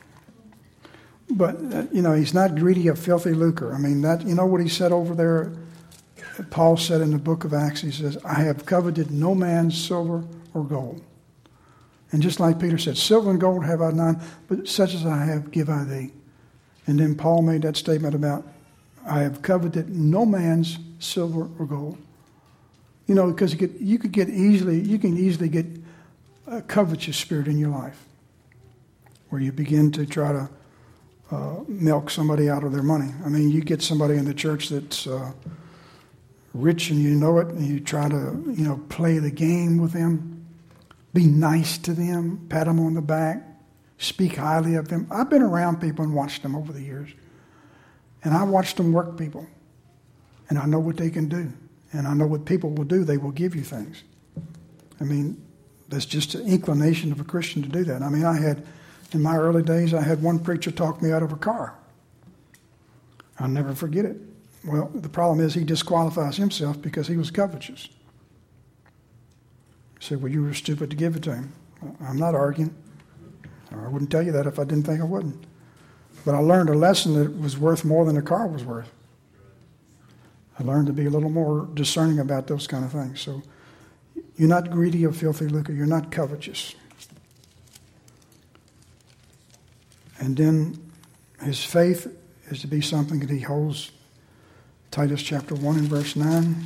Speaker 1: But, uh, you know, he's not greedy of filthy lucre. I mean, that, you know what he said over there? Paul said in the book of Acts, he says, I have coveted no man's silver or gold. And just like Peter said, silver and gold have I none, but such as I have give I thee. And then Paul made that statement about, I have coveted no man's silver or gold. You know, because you could, you could get easily, you can easily get a covetous spirit in your life, where you begin to try to uh, milk somebody out of their money. I mean, you get somebody in the church that's uh, rich and you know it, and you try to, you know, play the game with them. Be nice to them, pat them on the back, speak highly of them. I've been around people and watched them over the years. And I watched them work people. And I know what they can do. And I know what people will do. They will give you things. I mean, that's just an inclination of a Christian to do that. I mean, I had, in my early days, I had one preacher talk me out of a car. I'll never forget it. Well, the problem is he disqualifies himself because he was covetous. He said, well, you were stupid to give it to him. I'm not arguing. I wouldn't tell you that if I didn't think I wouldn't. But I learned a lesson that was worth more than a car was worth. I learned to be a little more discerning about those kind of things. So you're not greedy or filthy lucre. You're not covetous. And then his faith is to be something that he holds. Titus chapter one and verse nine.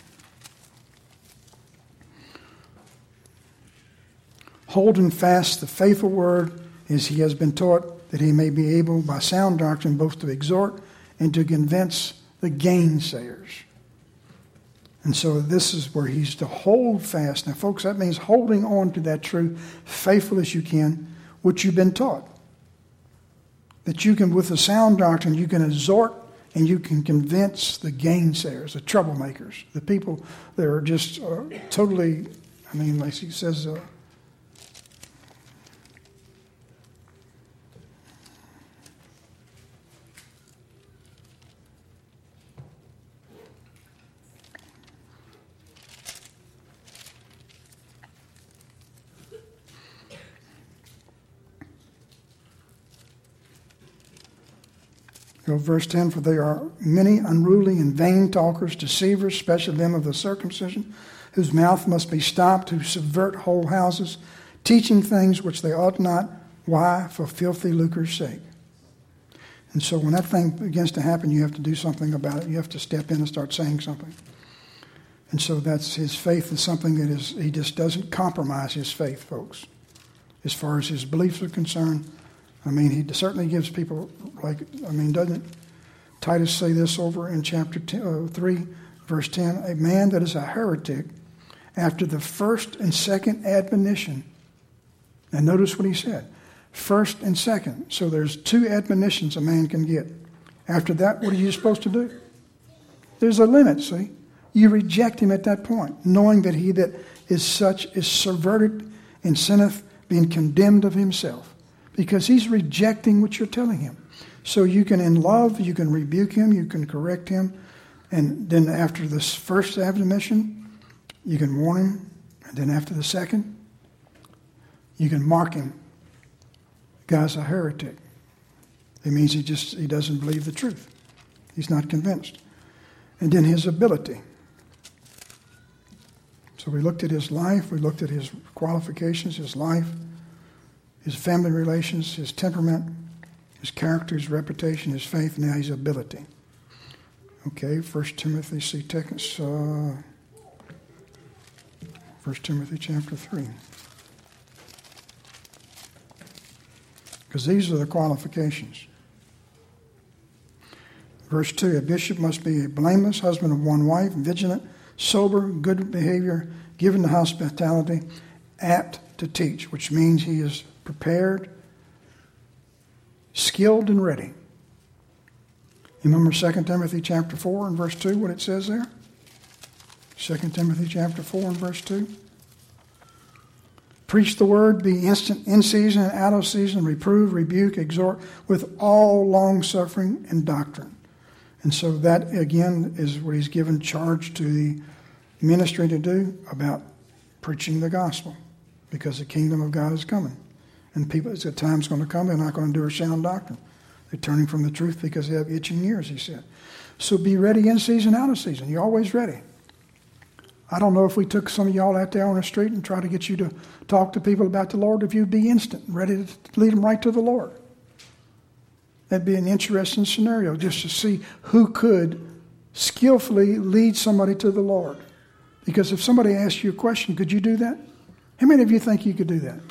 Speaker 1: Holding fast the faithful word as he has been taught, that he may be able by sound doctrine both to exhort and to convince the gainsayers. And so this is where he's to hold fast. Now, folks, that means holding on to that truth, faithful as you can, which you've been taught. That you can, with the sound doctrine, you can exhort and you can convince the gainsayers, the troublemakers, the people that are just uh, totally, I mean, like he says, uh, verse ten, for there are many unruly and vain talkers, deceivers, especially them of the circumcision, whose mouth must be stopped, who subvert whole houses, teaching things which they ought not. Why? For filthy lucre's sake. And so when that thing begins to happen, you have to do something about it. You have to step in and start saying something. And so that's his faith is something that is, he just doesn't compromise his faith, folks. As far as his beliefs are concerned, I mean, he certainly gives people, like, I mean, doesn't Titus say this over in chapter three, verse ten? A man that is a heretic, after the first and second admonition. And notice what he said. First and second. So there's two admonitions a man can get. After that, what are you supposed to do? There's a limit, see? You reject him at that point, knowing that he that is such is subverted and sinneth, being condemned of himself. Because he's rejecting what you're telling him. So you can, in love, you can rebuke him, you can correct him. And then after this first admonition, you can warn him. And then after the second, you can mark him. The guy's a heretic. It means he just he doesn't believe the truth. He's not convinced. And then his ability. So we looked at his life, we looked at his qualifications, his life, his family relations, his temperament, his character, his reputation, his faith, now his ability. Okay, First Timothy, see, take us, uh, First Timothy chapter three. Because these are the qualifications. Verse two, a bishop must be a blameless husband of one wife, vigilant, sober, good behavior, given to hospitality, apt to teach, which means he is prepared, skilled, and ready. You remember Second Timothy chapter four and verse two, what it says there? Second Timothy chapter four and verse two. Preach the word, be instant in season and out of season, reprove, rebuke, exhort with all long suffering and doctrine. And so that, again, is what he's given charge to the ministry to do about preaching the gospel, because the kingdom of God is coming. And people, as the time's going to come, they're not going to do a sound doctrine. They're turning from the truth because they have itching ears, he said. So be ready in season, out of season. You're always ready. I don't know if we took some of y'all out there on the street and try to get you to talk to people about the Lord, if you'd be instant, ready to lead them right to the Lord. That'd be an interesting scenario, just to see who could skillfully lead somebody to the Lord. Because if somebody asked you a question, could you do that? How many of you think you could do that?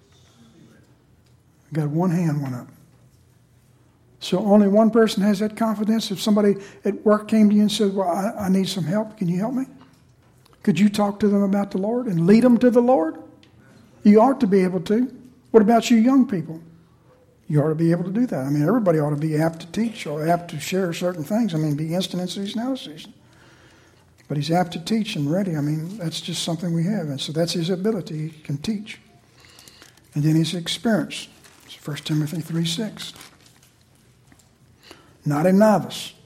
Speaker 1: I got one hand went up. So only one person has that confidence. If somebody at work came to you and said, well, I, I need some help, can you help me? Could you talk to them about the Lord and lead them to the Lord? You ought to be able to. What about you young people? You ought to be able to do that. I mean, everybody ought to be apt to teach or apt to share certain things. I mean, be instant in season, out of season. But he's apt to teach and ready. I mean, that's just something we have. And so that's his ability. He can teach. And then his experience. It's First Timothy three six. Not a novice.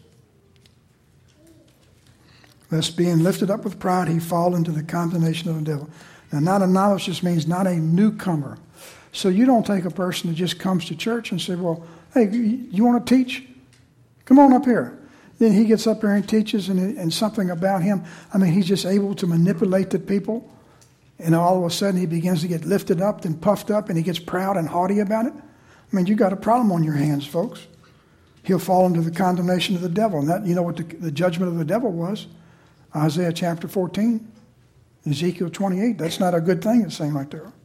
Speaker 1: lest being lifted up with pride, he fall into the condemnation of the devil. Now, not a novice just means not a newcomer. So you don't take a person that just comes to church and say, well, hey, you want to teach? Come on up here. Then he gets up there and teaches, and, and something about him, I mean, he's just able to manipulate the people. And all of a sudden he begins to get lifted up and puffed up, and he gets proud and haughty about it. I mean, you got a problem on your hands, folks. He'll fall into the condemnation of the devil. And that, you know what the, the judgment of the devil was? Isaiah chapter fourteen, Ezekiel twenty-eight. That's not a good thing, it seemed like there.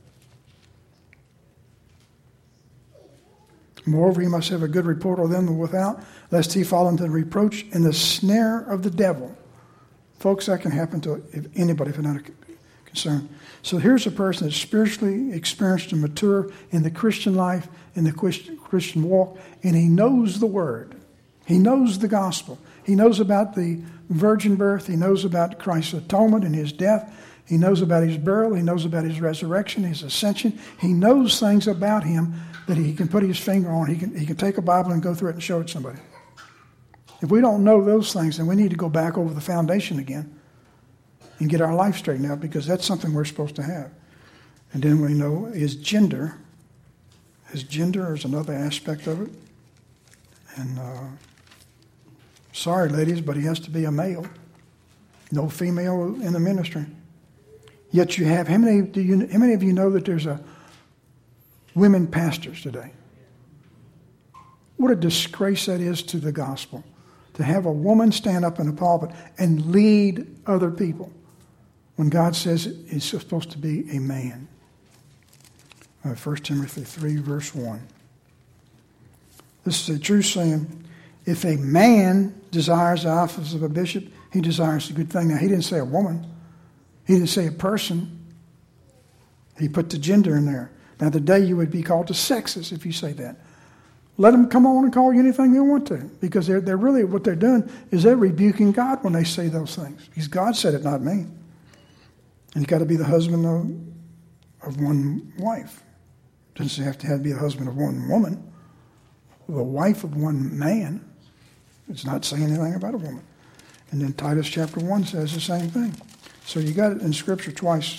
Speaker 1: Moreover, he must have a good report of them without, lest he fall into the reproach and the snare of the devil. Folks, that can happen to anybody if they're not concerned. So here's a person that's spiritually experienced and mature in the Christian life, in the Christian walk, and he knows the Word. He knows the gospel. He knows about the virgin birth. He knows about Christ's atonement and his death. He knows about his burial. He knows about his resurrection, his ascension. He knows things about him that he can put his finger on. He can, he can take a Bible and go through it and show it to somebody. If we don't know those things, then we need to go back over the foundation again and get our life straightened out, because that's something we're supposed to have. And then we know his gender. His gender is another aspect of it. And uh, sorry, ladies, but he has to be a male. No female in the ministry. Yet you have, how many, do you, how many of you know that there's a women pastors today? What a disgrace that is to the gospel, to have a woman stand up in a pulpit and lead other people when God says it's supposed to be a man. Uh, First Timothy three, verse one. This is a true saying. If a man desires the office of a bishop, he desires a good thing. Now, he didn't say a woman. He didn't say a person. He put the gender in there. Now, today you would be called a sexist if you say that. Let them come on and call you anything they want to, because they're, they're really, what they're doing is they're rebuking God when they say those things. Because God said it, not me. And you've got to be the husband of, of one wife. Doesn't have to have to be the husband of one woman. The wife of one man. It's not saying anything about a woman. And then Titus chapter one says the same thing. So you got it in Scripture twice.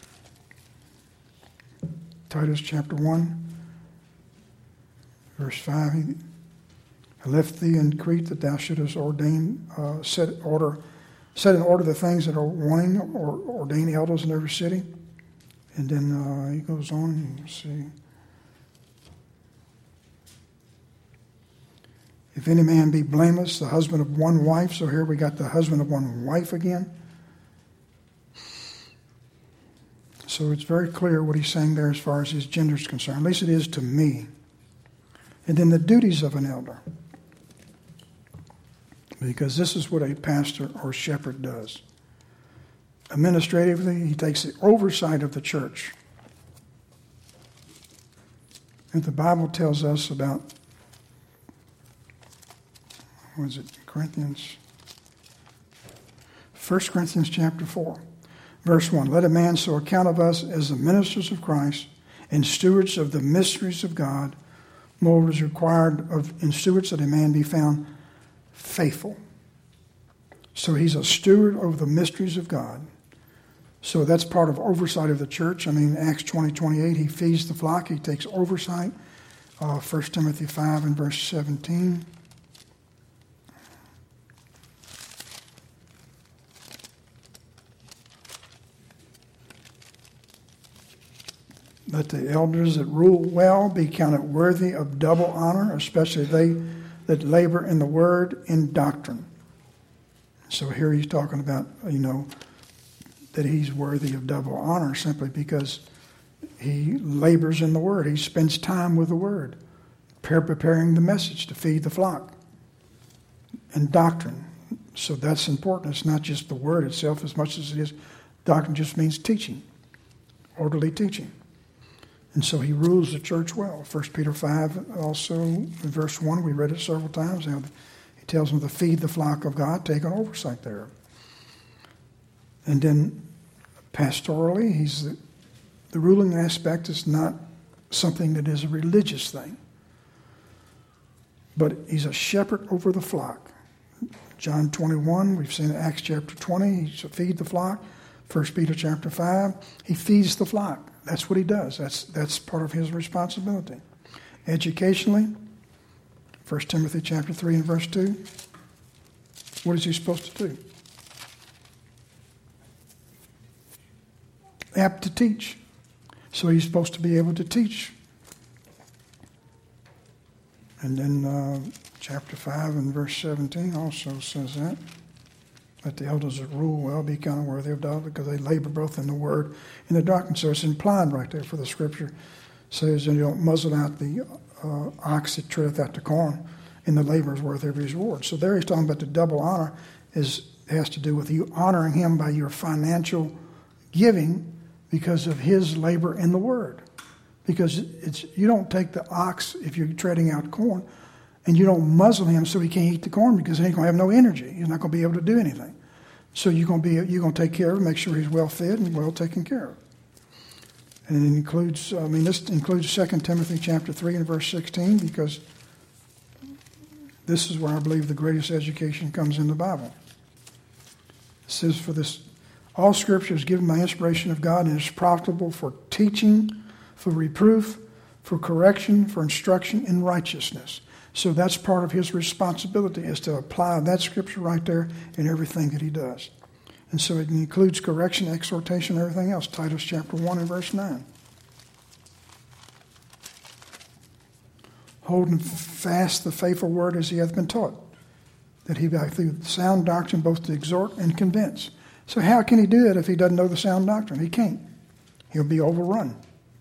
Speaker 1: Titus chapter one, verse five. I left thee in Crete that thou shouldest ordain, uh, set order, set in order the things that are wanting, or ordain elders in every city. And then uh, he goes on and see. If any man be blameless, the husband of one wife. So here we got the husband of one wife again. So it's very clear what he's saying there as far as his gender is concerned. At least it is to me. And then the duties of an elder. Because this is what a pastor or shepherd does. Administratively, he takes the oversight of the church. And the Bible tells us about, what is it, Corinthians? First Corinthians chapter four. Verse one, let a man so account of us as the ministers of Christ and stewards of the mysteries of God. More is required of in stewards that a man be found faithful. So he's a steward over the mysteries of God. So that's part of oversight of the church. I mean, Acts twenty, twenty-eight, he feeds the flock. He takes oversight. Uh, First Timothy five and verse seventeen. Let the elders that rule well be counted worthy of double honor, especially they that labor in the word in doctrine. So here he's talking about, you know, that he's worthy of double honor simply because he labors in the word. He spends time with the word, preparing the message to feed the flock and doctrine. So that's important. It's not just the word itself as much as it is. Doctrine just means teaching, orderly teaching. And so he rules the church well. First Peter five also, in verse one, we read it several times. How he tells them to feed the flock of God, take an oversight there. And then pastorally, he's the, the ruling aspect is not something that is a religious thing. But he's a shepherd over the flock. John twenty-one, we've seen in Acts chapter twenty, he feed the flock. First Peter chapter five, he feeds the flock. That's what he does. That's that's part of his responsibility. Educationally, First Timothy chapter three and verse two, what is he supposed to do? Apt to teach. So he's supposed to be able to teach. And then uh, chapter five and verse seventeen also says that. Let the elders that rule well be counted worthy of doubt, because they labor both in the word and the doctrine. So it's implied right there, for the scripture says, and you don't muzzle out the uh, ox that treadeth out the corn, and the labor is worth every reward. So there he's talking about the double honor is has to do with you honoring him by your financial giving because of his labor in the word. Because it's you don't take the ox if you're treading out corn, and you don't muzzle him so he can't eat the corn, because he ain't going to have no energy. He's not going to be able to do anything. So you're going to be you're going to take care of him, make sure he's well fed and well taken care of. And it includes, I mean, this includes Second Timothy chapter three and verse sixteen, because this is where I believe the greatest education comes in the Bible. It says, for this, all scripture is given by inspiration of God and is profitable for teaching, for reproof, for correction, for instruction in righteousness. So that's part of his responsibility, is to apply that scripture right there in everything that he does. And so it includes correction, exhortation, and everything else. Titus chapter one and verse nine. Holding fast the faithful word as he hath been taught, that he by through sound doctrine both to exhort and convince. So how can he do that if he doesn't know the sound doctrine? He can't. He'll be overrun.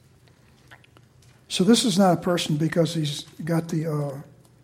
Speaker 1: So this is not a person because he's got the uh,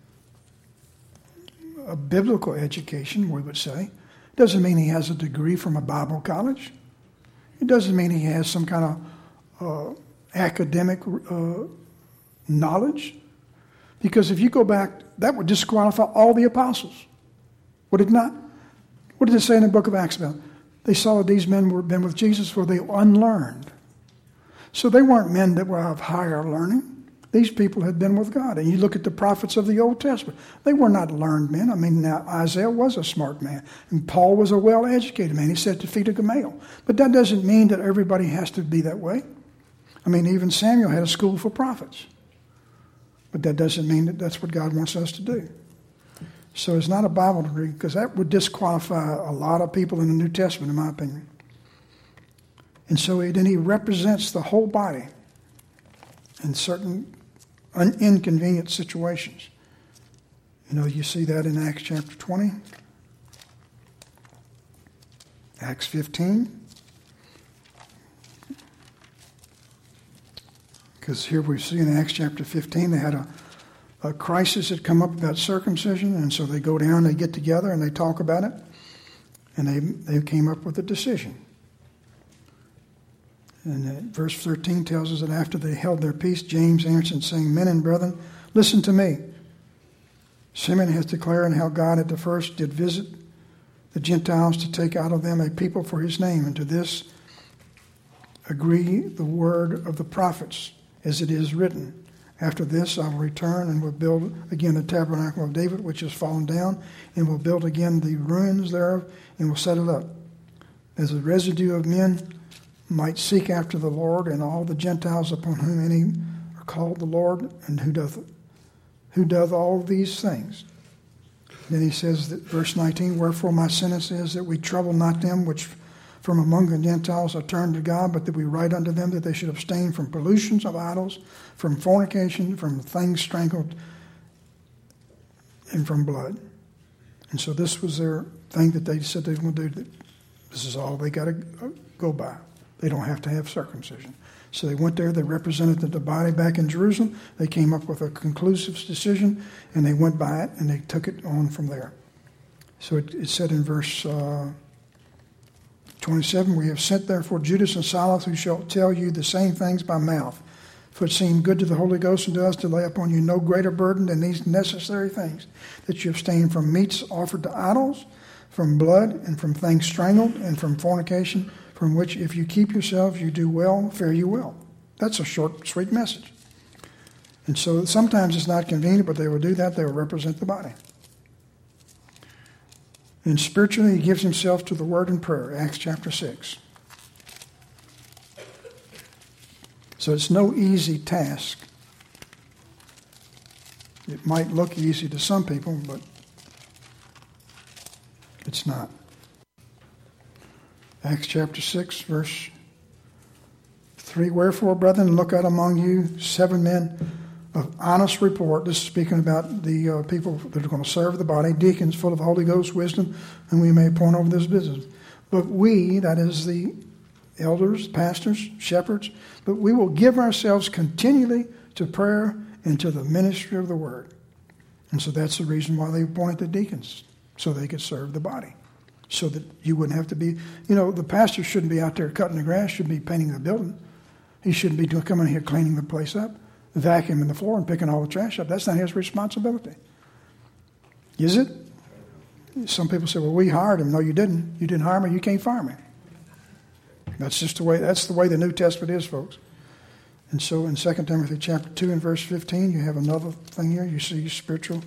Speaker 1: a biblical education, we would say. It doesn't mean he has a degree from a Bible college. It doesn't mean he has some kind of uh, academic uh, knowledge. Because if you go back, that would disqualify all the apostles. Would it not? What did it say in the book of Acts about? They saw that these men were been with Jesus, for they were unlearned. So they weren't men that were of higher learning. These people had been with God. And you look at the prophets of the Old Testament. They were not learned men. I mean, now Isaiah was a smart man. And Paul was a well-educated man. He sat at the feet of Gamaliel. But that doesn't mean that everybody has to be that way. I mean, even Samuel had a school for prophets. But that doesn't mean that that's what God wants us to do. So it's not a Bible degree, because that would disqualify a lot of people in the New Testament, in my opinion. And so then he represents the whole body in certain un- inconvenient situations. You know, you see that in Acts chapter twenty, Acts fifteen. Because here we see in Acts chapter fifteen, they had a, a crisis had come up about circumcision, and so they go down, they get together, and they talk about it, and they they came up with a decision. And verse thirteen tells us that after they held their peace, James answered, saying, Men and brethren, listen to me. Simeon has declared how God at the first did visit the Gentiles to take out of them a people for his name, and to this agree the word of the prophets, as it is written. After this I will return and will build again the tabernacle of David, which is fallen down, and will build again the ruins thereof, and will set it up, as a residue of men might seek after the Lord, and all the Gentiles upon whom any are called the Lord, and who doth who doth all these things. Then he says that verse nineteen, wherefore my sentence is that we trouble not them which from among the Gentiles are turned to God, but that we write unto them that they should abstain from pollutions of idols, from fornication, from things strangled, and from blood. And so this was their thing that they said they were going to do. This is all they got to go by. They don't have to have circumcision. So they went there, they represented the body back in Jerusalem. They came up with a conclusive decision, and they went by it, and they took it on from there. So it, it said in verse uh, twenty-seven, we have sent therefore Judas and Silas, who shall tell you the same things by mouth. For it seemed good to the Holy Ghost and to us to lay upon you no greater burden than these necessary things, that you abstain from meats offered to idols, from blood, and from things strangled, and from fornication, from which if you keep yourselves, you do well, fare you well. That's a short, sweet message. And so sometimes it's not convenient, but they will do that. They will represent the body. And spiritually, he gives himself to the word and prayer, Acts chapter six. So it's no easy task. It might look easy to some people, but it's not. Acts chapter six, verse three. Wherefore, brethren, look out among you seven men of honest report. This is speaking about the uh, people that are going to serve the body, deacons full of Holy Ghost wisdom, and we may appoint over this business. But we, that is the elders, pastors, shepherds, but we will give ourselves continually to prayer and to the ministry of the word. And so that's the reason why they appointed the deacons, so they could serve the body. So that you wouldn't have to be, you know, the pastor shouldn't be out there cutting the grass, should be painting the building. He shouldn't be doing, coming here cleaning the place up, vacuuming the floor and picking all the trash up. That's not his responsibility. Is it? Some people say, well, we hired him. No, you didn't. You didn't hire me. You can't fire me. That's just the way, that's the way the New Testament is, folks. And so in Second Timothy chapter two and verse fifteen, you have another thing here. You see spiritual.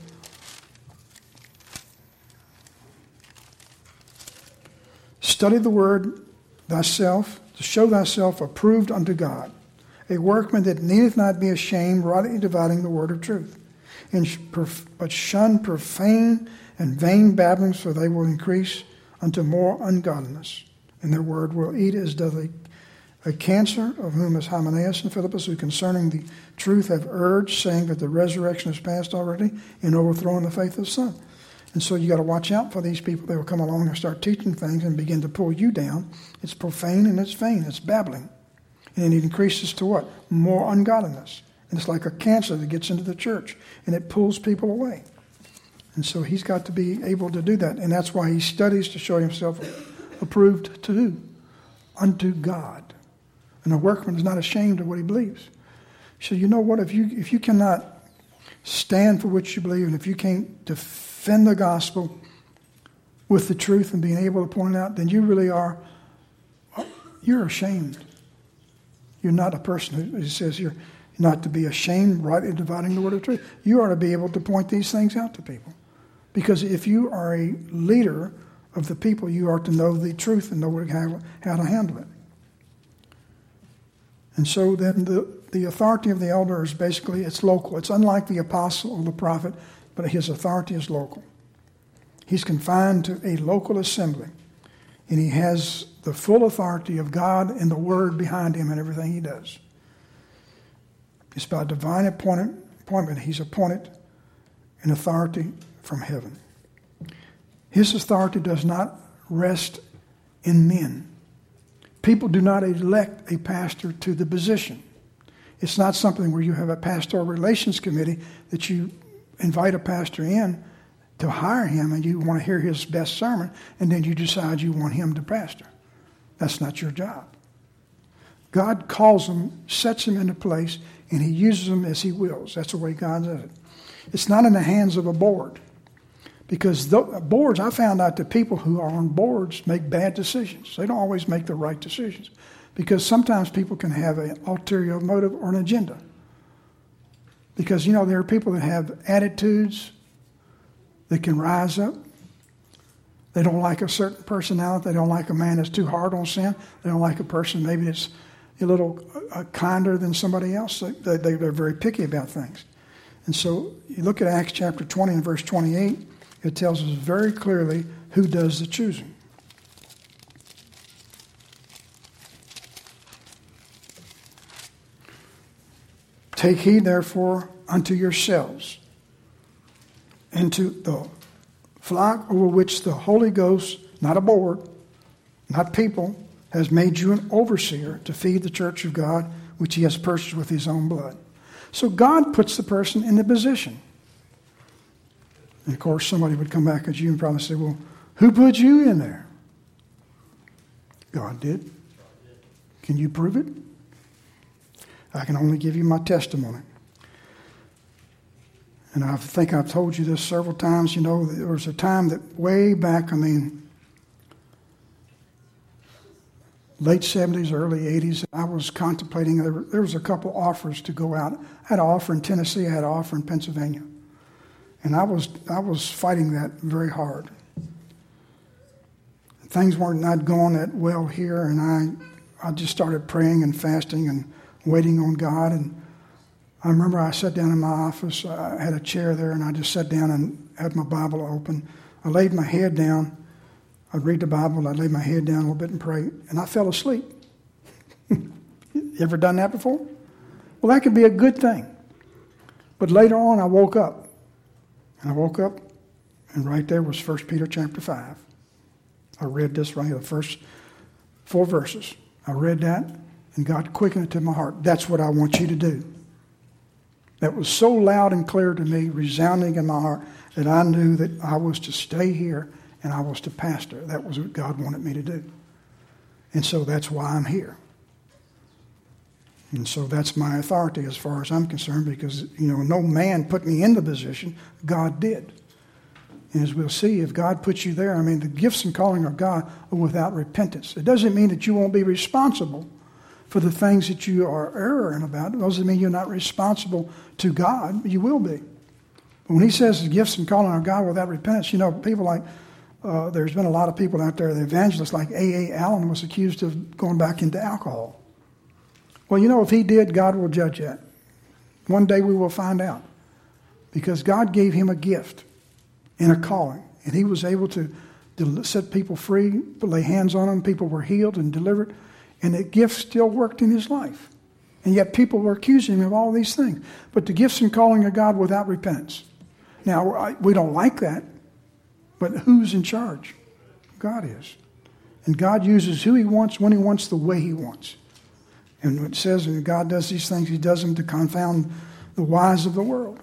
Speaker 1: Study the word thyself, to show thyself approved unto God, a workman that needeth not be ashamed, rightly dividing the word of truth. And but shun profane and vain babblings, for they will increase unto more ungodliness. And their word will eat as doth a, a cancer, of whom is Hymenaeus and Philippus, who concerning the truth have urged, saying that the resurrection is past already, in overthrowing the faith of the Son. And so you got to watch out for these people. They will come along and start teaching things and begin to pull you down. It's profane and it's vain. It's babbling. And it increases to what? More ungodliness. And it's like a cancer that gets into the church. And it pulls people away. And so he's got to be able to do that. And that's why he studies to show himself approved to do unto God. And a workman is not ashamed of what he believes. So you know what? If you if you cannot stand for what you believe, and if you can't defend the gospel with the truth and being able to point it out, then you really are, you're ashamed. You're not a person who, it says here, not to be ashamed, rightly dividing the word of truth. You ought to be able to point these things out to people. Because if you are a leader of the people, you are to know the truth and know how, how to handle it. And so then the, the authority of the elder is basically, it's local. It's unlike the apostle or the prophet, but his authority is local. He's confined to a local assembly, and he has the full authority of God and the word behind him in everything he does. It's by divine appointment, appointment he's appointed an authority from heaven. His authority does not rest in men. People do not elect a pastor to the position. It's not something where you have a pastoral relations committee that you invite a pastor in to hire him and you want to hear his best sermon and then you decide you want him to pastor. That's not your job. God calls him, sets him into place, and he uses them as he wills. That's the way God does it. It's not in the hands of a board. Because the boards, I found out that people who are on boards make bad decisions. They don't always make the right decisions. Because sometimes people can have an ulterior motive or an agenda. Because, you know, there are people that have attitudes that can rise up. They don't like a certain personality. They don't like a man that's too hard on sin. They don't like a person maybe that's a little uh, kinder than somebody else. They, they, they're very picky about things. And so you look at Acts chapter twenty and verse twenty-eight. It tells us very clearly who does the choosing. Take heed, therefore, unto yourselves and to the flock over which the Holy Ghost, not a board, not people, has made you an overseer to feed the church of God, which he has purchased with his own blood. So God puts the person in the position. And of course, somebody would come back at you and probably say, well, who put you in there? God did. Can you prove it? I can only give you my testimony. And I think I've told you this several times. You know, there was a time that way back, I mean, late seventies, early eighties, I was contemplating, there, there was a couple offers to go out. I had an offer in Tennessee, I had an offer in Pennsylvania. And I was I was fighting that very hard. things were not going that well here, and I, I just started praying and fasting and waiting on God. And I remember I sat down in my office. I had a chair there, and I just sat down and had my Bible open. I laid my head down. I'd read the Bible. I'd lay my head down a little bit and pray, and I fell asleep. You ever done that before? Well, that could be a good thing. But later on, I woke up. And I woke up, and right there was First Peter chapter five. I read this right here, the first four verses. I read that, and God quickened it to my heart. That's what I want you to do. That was so loud and clear to me, resounding in my heart, that I knew that I was to stay here and I was to pastor. That was what God wanted me to do. And so that's why I'm here. And so that's my authority as far as I'm concerned, because, you know, no man put me in the position. God did. And as we'll see, if God puts you there, I mean, the gifts and calling of God are without repentance. It doesn't mean that you won't be responsible for the things that you are erring about. It doesn't mean you're not responsible to God. You will be. But when he says the gifts and calling of God without repentance, you know, people like, uh, there's been a lot of people out there, the evangelists like A A Allen was accused of going back into alcohol. Well, you know, if he did, God will judge that. One day we will find out. Because God gave him a gift and a calling. And he was able to set people free, lay hands on them. People were healed and delivered. And the gift still worked in his life. And yet people were accusing him of all these things. But the gifts and calling of God without repentance. Now, we don't like that. But who's in charge? God is. And God uses who he wants, when he wants, the way he wants. And it says that God does these things, he does them to confound the wise of the world.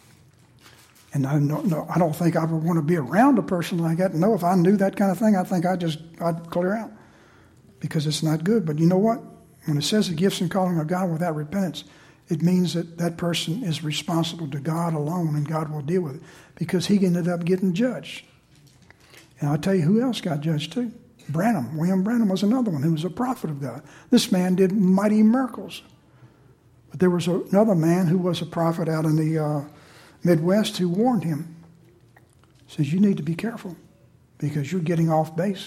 Speaker 1: And I don't know, I don't think I would want to be around a person like that. No, if I knew that kind of thing, I think I'd just, I'd clear out. Because it's not good. But you know what? When it says the gifts and calling of God without repentance, it means that that person is responsible to God alone, and God will deal with it. Because he ended up getting judged. And I'll tell you who else got judged too. Branham, William Branham was another one who was a prophet of God. This man did mighty miracles. But there was another man who was a prophet out in the uh, Midwest who warned him. Says, you need to be careful because you're getting off base.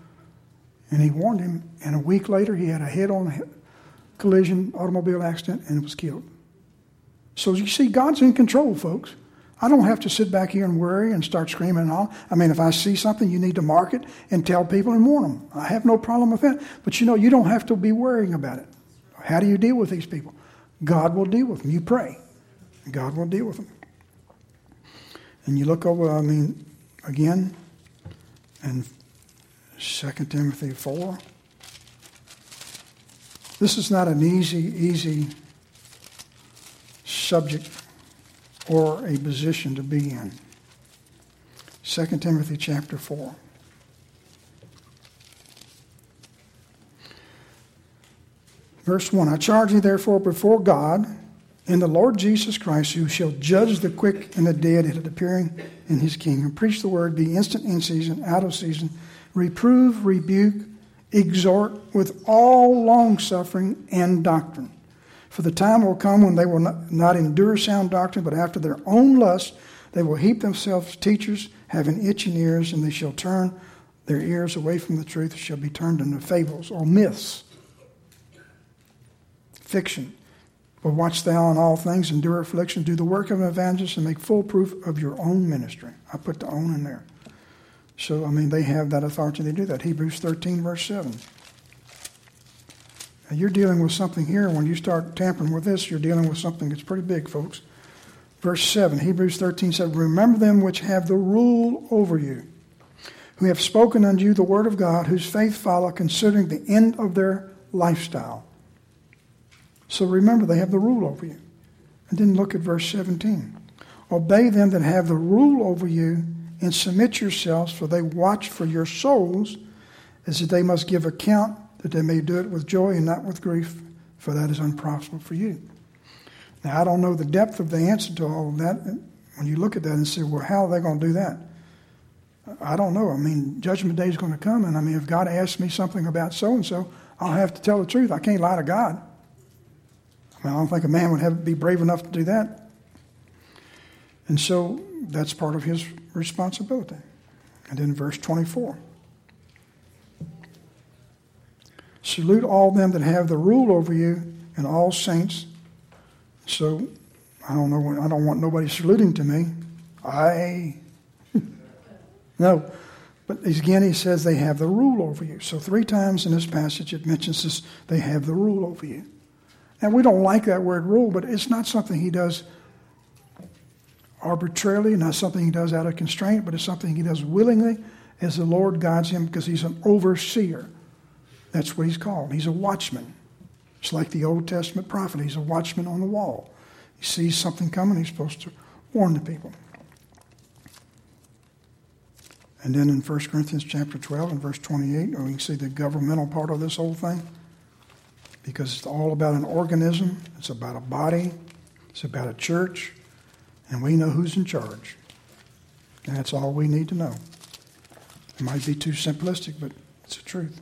Speaker 1: And he warned him, and a week later he had a head-on collision, automobile accident, and was killed. So you see, God's in control, folks. I don't have to sit back here and worry and start screaming and all. I mean, if I see something, you need to mark it and tell people and warn them. I have no problem with that. But you know, you don't have to be worrying about it. How do you deal with these people? God will deal with them. You pray. God will deal with them. And you look over, I mean, again, in Second Timothy four. This is not an easy, easy subject or a position to be in. Second Timothy chapter four. Verse one, I charge you therefore before God and the Lord Jesus Christ, who shall judge the quick and the dead at appearing in his kingdom. Preach the word, be instant in season, out of season, reprove, rebuke, exhort with all longsuffering and doctrine. For the time will come when they will not, not endure sound doctrine, but after their own lust they will heap themselves teachers, having itching ears, and they shall turn their ears away from the truth, and shall be turned into fables or myths. Fiction. But watch thou in all things, endure affliction, do the work of an evangelist, and make full proof of your own ministry. I put the own in there. So, I mean, they have that authority to do that. Hebrews thirteen, verse seven. Now, you're dealing with something here. When you start tampering with this, you're dealing with something that's pretty big, folks. Verse seven, Hebrews thirteen said, remember them which have the rule over you, who have spoken unto you the word of God, whose faith follow, considering the end of their lifestyle. So remember, they have the rule over you. And then look at verse seventeen. Obey them that have the rule over you, and submit yourselves, for they watch for your souls, as that they must give account, that they may do it with joy and not with grief, for that is unprofitable for you. Now, I don't know the depth of the answer to all of that. When you look at that and say, well, how are they going to do that? I don't know. I mean, Judgment Day is going to come, and I mean, if God asks me something about so-and-so, I'll have to tell the truth. I can't lie to God. I mean, I don't think a man would have be brave enough to do that. And so that's part of his responsibility. And then verse twenty-four. Salute all them that have the rule over you and all saints. So, I don't know, I don't want nobody saluting to me. I, no. But again, he says they have the rule over you. So three times in this passage it mentions this, they have the rule over you. And we don't like that word rule, but it's not something he does arbitrarily, not something he does out of constraint, but it's something he does willingly as the Lord guides him, because he's an overseer. That's what he's called. He's a watchman. It's like the Old Testament prophet. He's a watchman on the wall. He sees something coming, he's supposed to warn the people. And then in First Corinthians chapter twelve and verse twenty-eight, we can see the governmental part of this whole thing, because it's all about an organism. It's about a body. It's about a church. And we know who's in charge. And that's all we need to know. It might be too simplistic, but it's the truth.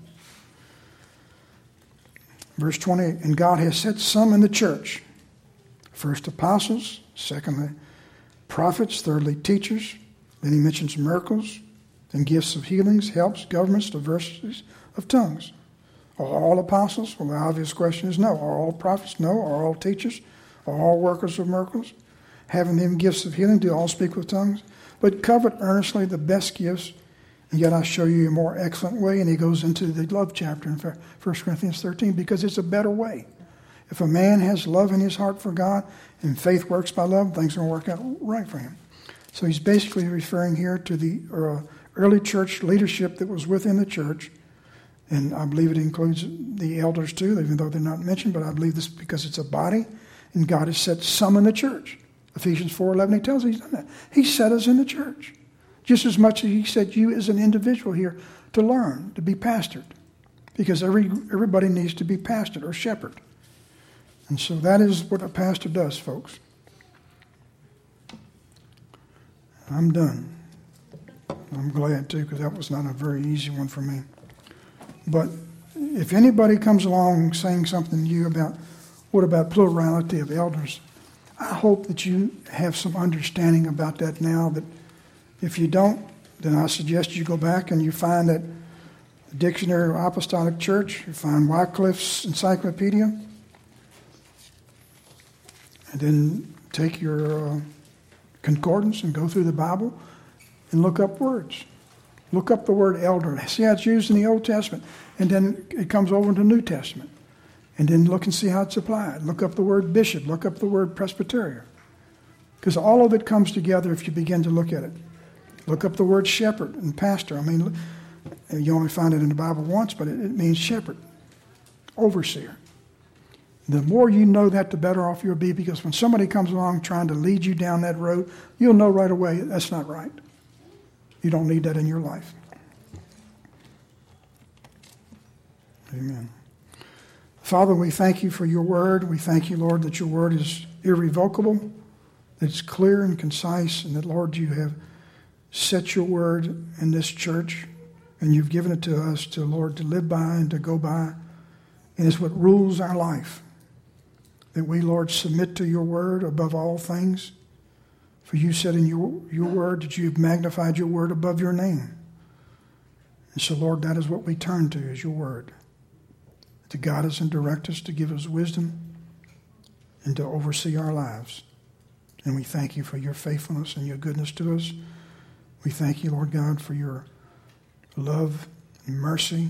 Speaker 1: Verse twenty-eight, and God has set some in the church. First apostles, secondly prophets, thirdly teachers. Then he mentions miracles, then gifts of healings, helps, governments, diversities of tongues. Are all apostles? Well, the obvious question is no. Are all prophets? No. Are all teachers? Are all workers of miracles? Having them gifts of healing, do all speak with tongues? But covet earnestly the best gifts, and yet I show you a more excellent way. And he goes into the love chapter in First Corinthians thirteen, because it's a better way. If a man has love in his heart for God and faith works by love, things are going to work out right for him. So he's basically referring here to the uh, early church leadership that was within the church. And I believe it includes the elders too, even though they're not mentioned. But I believe this because it's a body, and God has set some in the church. Ephesians four eleven, he tells us he's done that. He set us in the church. Just as much as he set you as an individual here to learn, to be pastored. Because every everybody needs to be pastored or shepherded. And so that is what a pastor does, folks. I'm done. I'm glad, too, because that was not a very easy one for me. But if anybody comes along saying something to you about, what about plurality of elders, I hope that you have some understanding about that now. That if you don't, then I suggest you go back and you find that the Dictionary of Apostolic Church, you find Wycliffe's Encyclopedia, and then take your uh, concordance and go through the Bible and look up words. Look up the word elder. See how it's used in the Old Testament. And then it comes over into the New Testament. And then look and see how it's applied. Look up the word bishop. Look up the word presbyterian. Because all of it comes together if you begin to look at it. Look up the word shepherd and pastor. I mean, you only find it in the Bible once, but it, it means shepherd, overseer. The more you know that, the better off you'll be, because when somebody comes along trying to lead you down that road, you'll know right away that's not right. You don't need that in your life. Amen. Father, we thank you for your word. We thank you, Lord, that your word is irrevocable, that it's clear and concise, and that, Lord, you have set your word in this church, and you've given it to us to, Lord, to live by and to go by. And it's what rules our life. That we, Lord, submit to your word above all things. For you said in your, your word that you've magnified your word above your name. And so, Lord, that is what we turn to, is your word. To guide us and direct us, to give us wisdom, and to oversee our lives. And we thank you for your faithfulness and your goodness to us. We thank you, Lord God, for your love and mercy.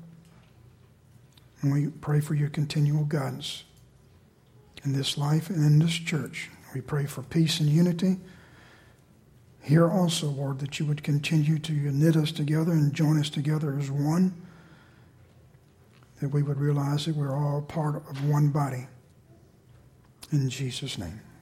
Speaker 1: And we pray for your continual guidance in this life and in this church. We pray for peace and unity. Here also, Lord, that you would continue to knit us together and join us together as one. That we would realize that we're all part of one body. In Jesus' name.